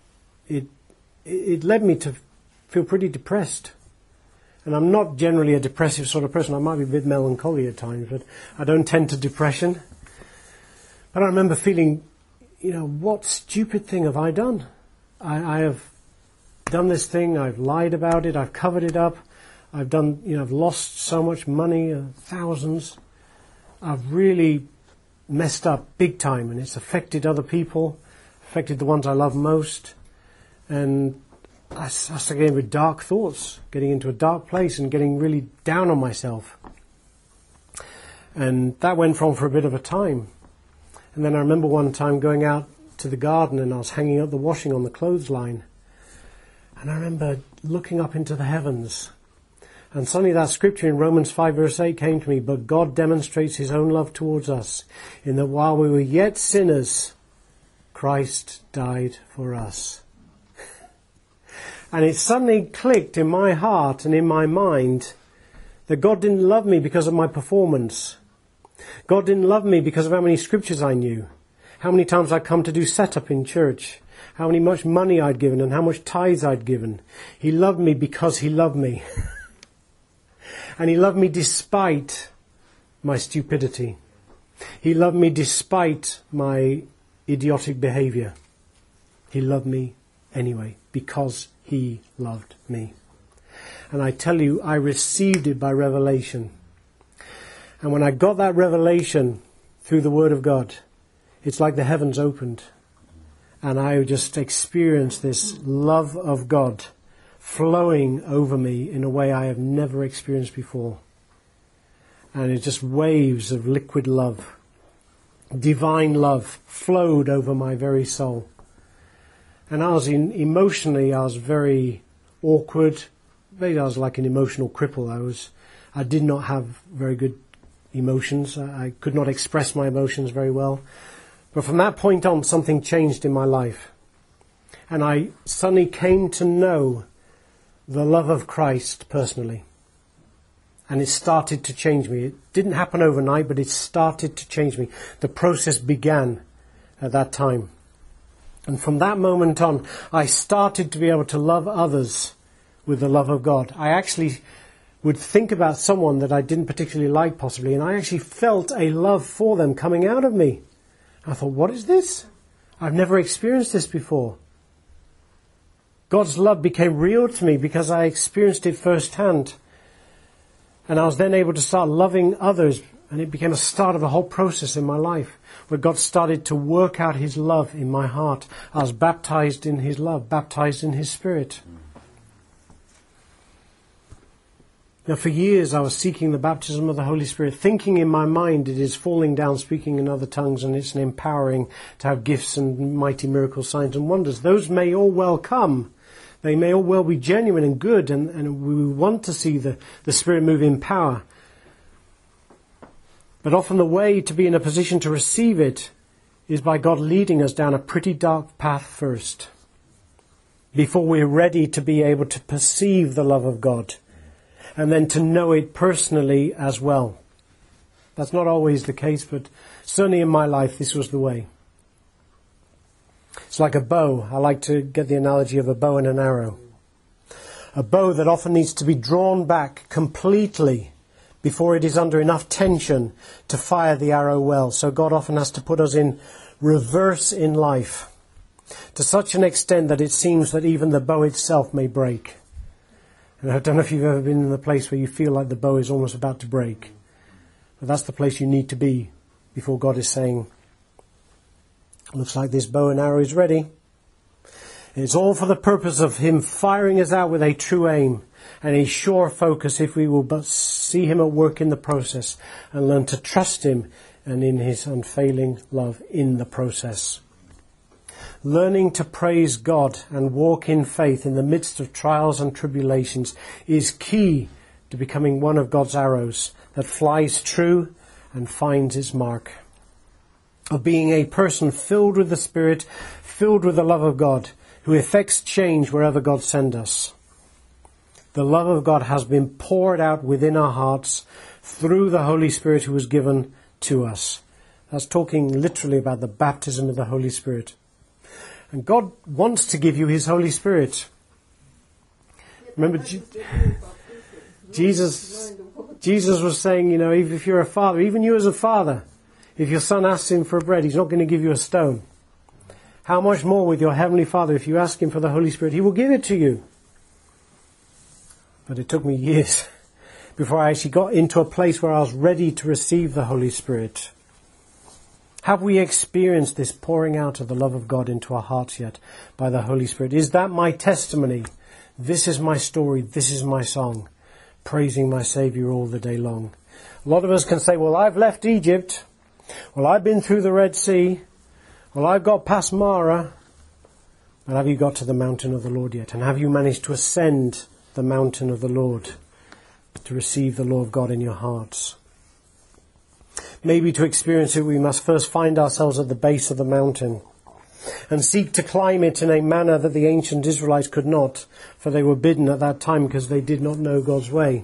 it led me to feel pretty depressed. And I'm not generally a depressive sort of person. I might be a bit melancholy at times, but I don't tend to depression. But I remember feeling, what stupid thing have I done? I have done this thing, I've lied about it, I've covered it up, I've lost so much money, thousands. I've really messed up big time, and it's affected other people, affected the ones I love most. And I started getting with dark thoughts, getting into a dark place and getting really down on myself. And that went on for a bit of a time. And then I remember one time going out to the garden, and I was hanging up the washing on the clothesline. And I remember looking up into the heavens. And suddenly that scripture in Romans 5 verse 8 came to me. But God demonstrates his own love towards us, in that while we were yet sinners, Christ died for us. And it suddenly clicked in my heart and in my mind that God didn't love me because of my performance. God didn't love me because of how many scriptures I knew, how many times I'd come to do setup in church, how much money I'd given and how much tithes I'd given. He loved me because he loved me. And he loved me despite my stupidity. He loved me despite my idiotic behavior. He loved me anyway because he loved me. And I tell you, I received it by revelation. And when I got that revelation through the Word of God, it's like the heavens opened. And I just experienced this love of God flowing over me in a way I have never experienced before. And it's just waves of liquid love. Divine love flowed over my very soul. And emotionally, I was very awkward. Maybe I was like an emotional cripple. I did not have very good emotions. I could not express my emotions very well. But from that point on, something changed in my life. And I suddenly came to know the love of Christ personally. And it started to change me. It didn't happen overnight, but it started to change me. The process began at that time. And from that moment on, I started to be able to love others with the love of God. I actually would think about someone that I didn't particularly like possibly, and I actually felt a love for them coming out of me. I thought, what is this? I've never experienced this before. God's love became real to me because I experienced it firsthand. And I was then able to start loving others, and it became a start of a whole process in my life where God started to work out his love in my heart. I was baptized in his love, baptized in his Spirit. Now, for years I was seeking the baptism of the Holy Spirit, thinking in my mind it is falling down, speaking in other tongues, and it's an empowering to have gifts and mighty miracles, signs and wonders. Those may all well come. They may all well be genuine and good, and we want to see the Spirit move in power. But often the way to be in a position to receive it is by God leading us down a pretty dark path first, before we're ready to be able to perceive the love of God, and then to know it personally as well. That's not always the case, but certainly in my life this was the way. It's like a bow. I like to get the analogy of a bow and an arrow. A bow that often needs to be drawn back completely before it is under enough tension to fire the arrow well. So God often has to put us in reverse in life, to such an extent that it seems that even the bow itself may break. And I don't know if you've ever been in the place where you feel like the bow is almost about to break. But that's the place you need to be before God is saying, looks like this bow and arrow is ready. It's all for the purpose of him firing us out with a true aim and a sure focus, if we will but see him at work in the process and learn to trust him and in his unfailing love in the process. Learning to praise God and walk in faith in the midst of trials and tribulations is key to becoming one of God's arrows that flies true and finds its mark. Of being a person filled with the Spirit, filled with the love of God, who effects change wherever God sends us. The love of God has been poured out within our hearts through the Holy Spirit who was given to us. That's talking literally about the baptism of the Holy Spirit. And God wants to give you His Holy Spirit. Remember, Jesus was saying, you know, if you're a father, even you as a father, if your son asks him for bread, he's not going to give you a stone. How much more with your Heavenly Father, if you ask Him for the Holy Spirit, He will give it to you. But it took me years before I actually got into a place where I was ready to receive the Holy Spirit. Have we experienced this pouring out of the love of God into our hearts yet by the Holy Spirit? Is that my testimony? This is my story. This is my song, praising my Saviour all the day long. A lot of us can say, well, I've left Egypt. Well, I've been through the Red Sea. Well, I've got past Mara. But have you got to the mountain of the Lord yet? And have you managed to ascend the mountain of the Lord to receive the law of God in your hearts? Maybe to experience it, we must first find ourselves at the base of the mountain and seek to climb it in a manner that the ancient Israelites could not, for they were bidden at that time because they did not know God's way.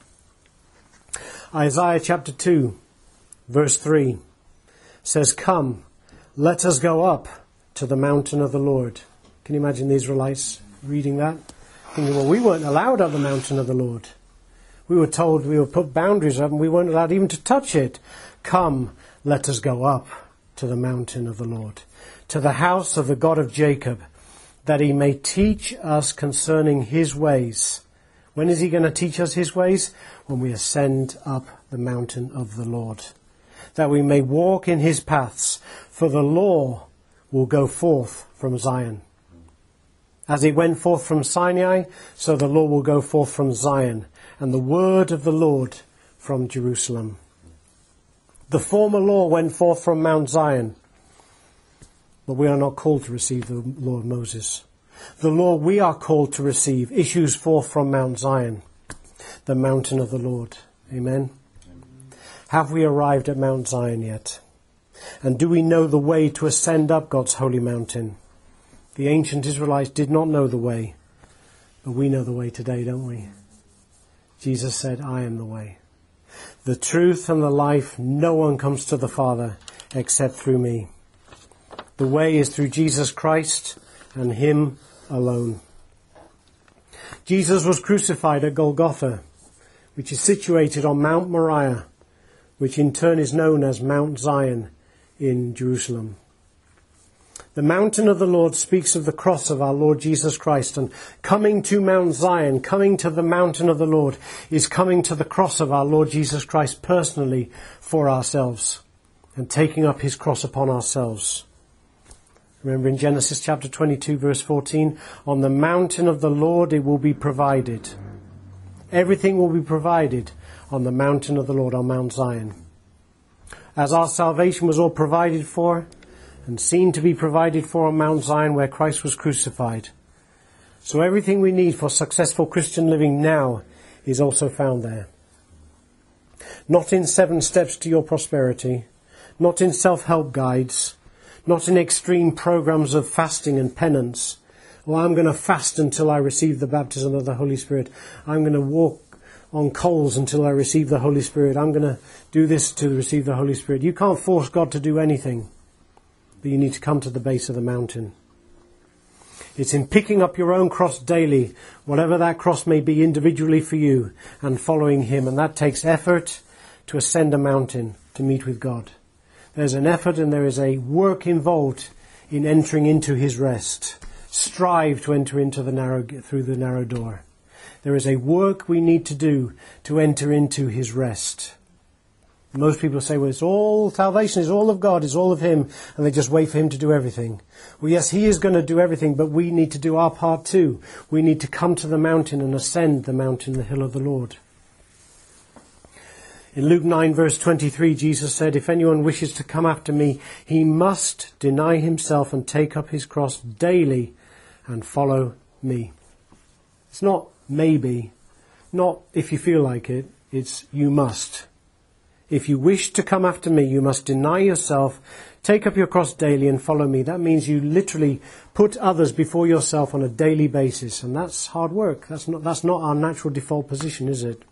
Isaiah chapter 2, verse 3 says, "Come, let us go up to the mountain of the Lord." Can you imagine the Israelites reading that? Thinking, well, we weren't allowed up the mountain of the Lord. We were told, we were put boundaries up and we weren't allowed even to touch it. Come, let us go up to the mountain of the Lord, to the house of the God of Jacob, that He may teach us concerning His ways. When is He going to teach us His ways? When we ascend up the mountain of the Lord, that we may walk in His paths, for the law will go forth from Zion. As it went forth from Sinai, so the law will go forth from Zion, and the word of the Lord from Jerusalem. The former law went forth from Mount Zion, but we are not called to receive the law of Moses. The law we are called to receive issues forth from Mount Zion, the mountain of the Lord. Amen. Have we arrived at Mount Zion yet? And do we know the way to ascend up God's holy mountain? The ancient Israelites did not know the way, but we know the way today, don't we? Jesus said, "I am the way, the truth and the life. No one comes to the Father except through me." The way is through Jesus Christ and Him alone. Jesus was crucified at Golgotha, which is situated on Mount Moriah, which in turn is known as Mount Zion in Jerusalem. The mountain of the Lord speaks of the cross of our Lord Jesus Christ, and coming to Mount Zion, coming to the mountain of the Lord, is coming to the cross of our Lord Jesus Christ personally for ourselves and taking up His cross upon ourselves. Remember in Genesis chapter 22 verse 14, on the mountain of the Lord it will be provided. Everything will be provided on the mountain of the Lord, on Mount Zion. As our salvation was all provided for and seen to be provided for on Mount Zion where Christ was crucified, so everything we need for successful Christian living now is also found there. Not in 7 steps to your prosperity, not in self-help guides, not in extreme programs of fasting and penance. Well, I'm going to fast until I receive the baptism of the Holy Spirit. I'm going to walk on coals until I receive the Holy Spirit. I'm going to do this to receive the Holy Spirit. You can't force God to do anything, but you need to come to the base of the mountain. It's in picking up your own cross daily, whatever that cross may be individually for you, and following Him. And that takes effort to ascend a mountain to meet with God. There's an effort and there is a work involved in entering into His rest. Strive to enter into through the narrow door. There is a work we need to do to enter into His rest. Most people say, well, it's all, salvation is all of God, it's all of Him, and they just wait for Him to do everything. Well, yes, He is going to do everything, but we need to do our part too. We need to come to the mountain and ascend the mountain, the hill of the Lord. In Luke 9 verse 23, Jesus said, if anyone wishes to come after me, he must deny himself and take up his cross daily and follow me. It's not maybe, not if you feel like it, it's you must. If you wish to come after me, you must deny yourself, take up your cross daily and follow me. That means you literally put others before yourself on a daily basis. And that's hard work. That's not our natural default position, is it?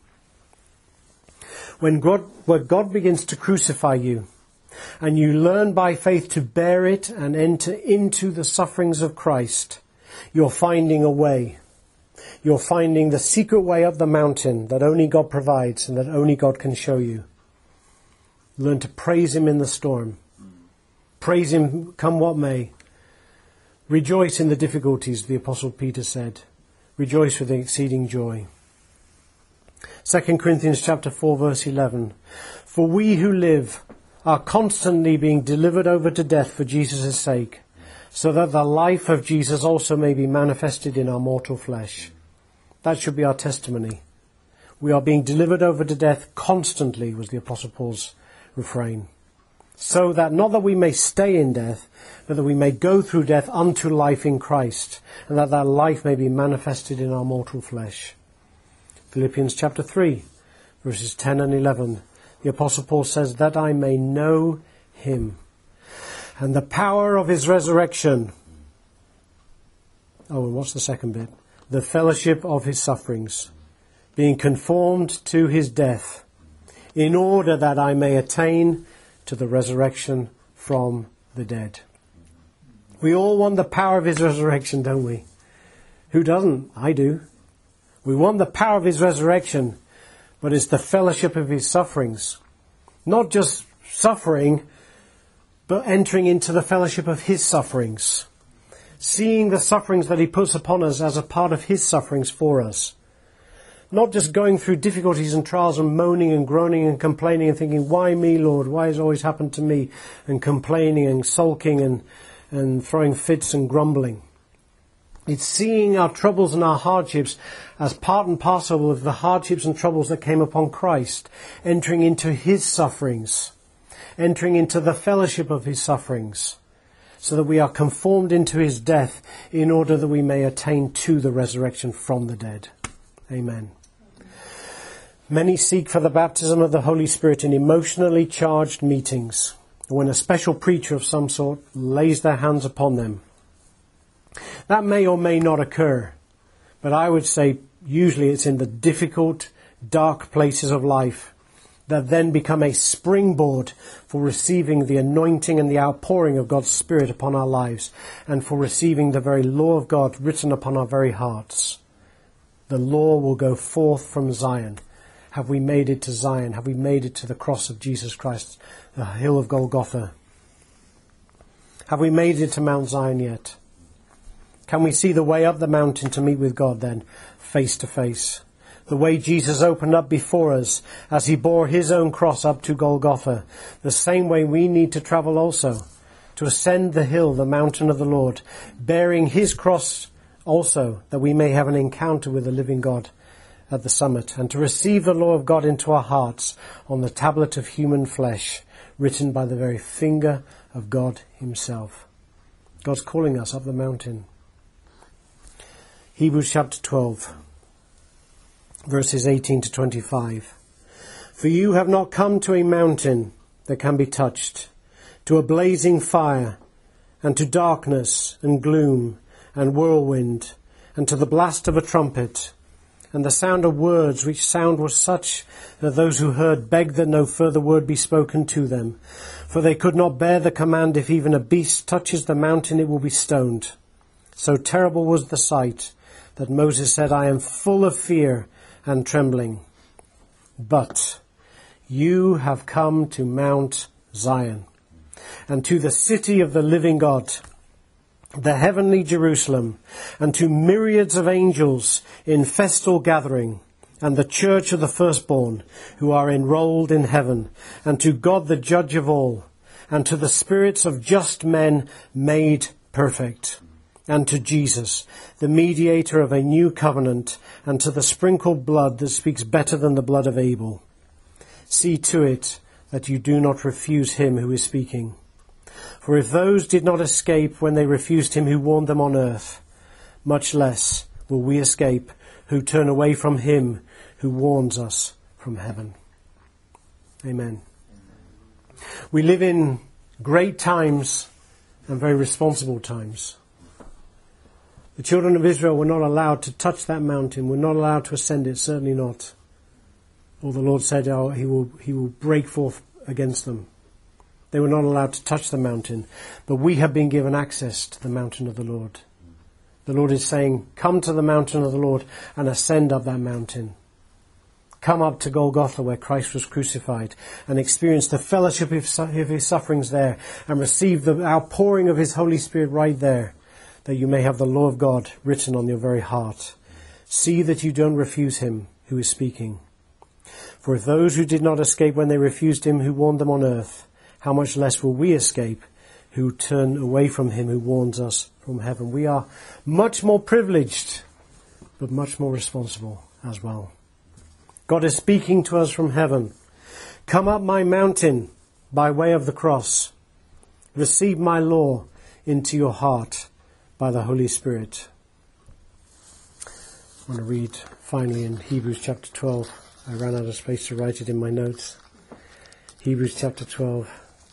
When God begins to crucify you, and you learn by faith to bear it and enter into the sufferings of Christ, you're finding a way. You're finding the secret way up the mountain that only God provides and that only God can show you. Learn to praise him in the storm. Praise him come what may. Rejoice in the difficulties, the Apostle Peter said. Rejoice with exceeding joy. 2 Corinthians chapter 4 verse 11. For we who live are constantly being delivered over to death for Jesus' sake, so that the life of Jesus also may be manifested in our mortal flesh. That should be our testimony. We are being delivered over to death constantly, was the Apostle Paul's refrain. So that not that we may stay in death, but that we may go through death unto life in Christ, and that that life may be manifested in our mortal flesh. Philippians chapter 3, verses 10 and 11. The Apostle Paul says, that I may know him and the power of his resurrection. Oh, and what's the second bit? The fellowship of his sufferings, being conformed to his death, in order that I may attain to the resurrection from the dead. We all want the power of his resurrection, don't we? Who doesn't? I do. We want the power of his resurrection, but it's the fellowship of his sufferings. Not just suffering, but entering into the fellowship of his sufferings. Seeing the sufferings that he puts upon us as a part of his sufferings for us. Not just going through difficulties and trials and moaning and groaning and complaining and thinking, why me, Lord? Why has it always happened to me? And complaining and sulking and throwing fits and grumbling. It's seeing our troubles and our hardships as part and parcel of the hardships and troubles that came upon Christ, entering into his sufferings, entering into the fellowship of his sufferings, so that we are conformed into his death in order that we may attain to the resurrection from the dead. Amen. Many seek for the baptism of the Holy Spirit in emotionally charged meetings, when a special preacher of some sort lays their hands upon them. That may or may not occur, but I would say usually it's in the difficult, dark places of life that then become a springboard for receiving the anointing and the outpouring of God's Spirit upon our lives, and for receiving the very law of God written upon our very hearts. The law will go forth from Zion. Have we made it to Zion? Have we made it to the cross of Jesus Christ, the hill of Golgotha? Have we made it to Mount Zion yet? Can we see the way up the mountain to meet with God then, face to face? The way Jesus opened up before us as he bore his own cross up to Golgotha. The same way we need to travel also, to ascend the hill, the mountain of the Lord, bearing his cross also, that we may have an encounter with the living God at the summit, and to receive the law of God into our hearts on the tablet of human flesh, written by the very finger of God himself. God's calling us up the mountain. Hebrews chapter 12, verses 18 to 25. For you have not come to a mountain that can be touched, to a blazing fire, and to darkness and gloom and whirlwind, and to the blast of a trumpet, and the sound of words, which sound was such that those who heard begged that no further word be spoken to them. For they could not bear the command, if even a beast touches the mountain, it will be stoned. So terrible was the sight that Moses said, I am full of fear and trembling. But you have come to Mount Zion, and to the city of the living God, the heavenly Jerusalem, and to myriads of angels in festal gathering, and the church of the firstborn who are enrolled in heaven, and to God the judge of all, and to the spirits of just men made perfect, and to Jesus, the mediator of a new covenant, and to the sprinkled blood that speaks better than the blood of Abel. See to it that you do not refuse him who is speaking. For if those did not escape when they refused him who warned them on earth, much less will we escape who turn away from him who warns us from heaven. Amen. We live in great times and very responsible times. The children of Israel were not allowed to touch that mountain, were not allowed to ascend it, certainly not. Or the Lord said, he will break forth against them. They were not allowed to touch the mountain, but we have been given access to the mountain of the Lord. The Lord is saying, come to the mountain of the Lord and ascend up that mountain. Come up to Golgotha where Christ was crucified and experience the fellowship of his sufferings there and receive the outpouring of his Holy Spirit right there, that you may have the law of God written on your very heart. See that you don't refuse him who is speaking. For if those who did not escape when they refused him who warned them on earth, how much less will we escape who turn away from him who warns us from heaven? We are much more privileged, but much more responsible as well. God is speaking to us from heaven. Come up my mountain by way of the cross. Receive my law into your heart by the Holy Spirit. I want to read finally in Hebrews chapter 12. I ran out of space to write it in my notes. Hebrews chapter 12.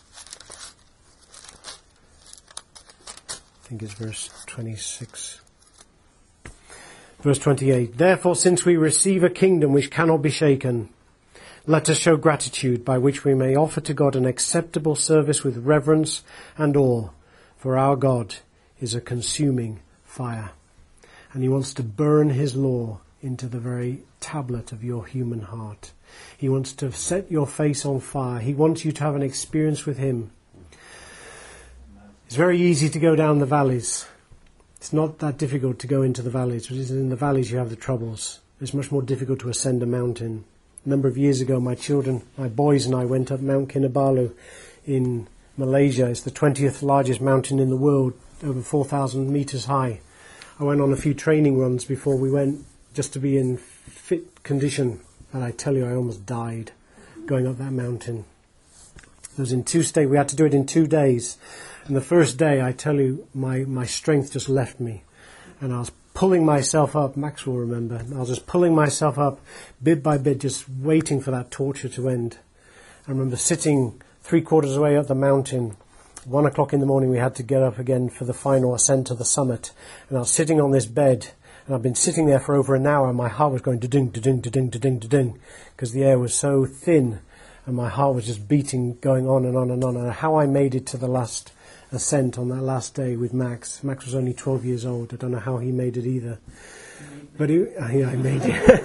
I think it's verse 26. Verse 28. Therefore, since we receive a kingdom which cannot be shaken, let us show gratitude by which we may offer to God an acceptable service with reverence and awe, for our God is a consuming fire, and he wants to burn his law into the very tablet of your human heart. He wants to set your face on fire. He wants you to have an experience with him. It's very easy to go down the valleys. It's not that difficult to go into the valleys, but it's in the valleys you have the troubles. It's much more difficult to ascend a mountain. A number of years ago, my boys and I went up Mount Kinabalu in Malaysia. It's the 20th largest mountain in the world, over 4,000 meters high. I went on a few training runs before we went, just to be in fit condition, and I tell you, I almost died going up that mountain. It was in 2 stages. We had to do it in 2 days. And the first day, I tell you, my strength just left me. And I was pulling myself up, Max will remember, I was just pulling myself up bit by bit, just waiting for that torture to end. I remember sitting 3/4 way up the mountain. 1 o'clock in the morning, we had to get up again for the final ascent to the summit. And I was sitting on this bed, and I've been sitting there for over an hour, and my heart was going da-ding, da-ding, da-ding, da-ding, da-ding, because the air was so thin, and my heart was just beating, going on and on and on. And how I made it to the last ascent on that last day with Max. Max was only 12 years old. I don't know how he made it either. But I made it.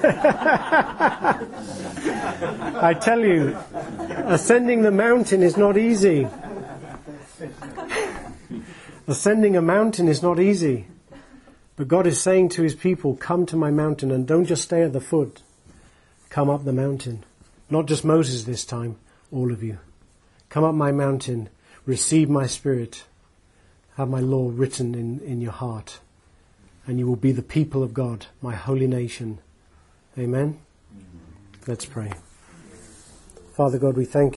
I tell you, ascending the mountain is not easy. Ascending a mountain is not easy. But God is saying to his people, come to my mountain, and don't just stay at the foot. Come up the mountain. Not just Moses this time, all of you. Come up my mountain. Receive my spirit. Have my law written in your heart. And you will be the people of God, my holy nation. Amen? Let's pray. Father God, we thank you.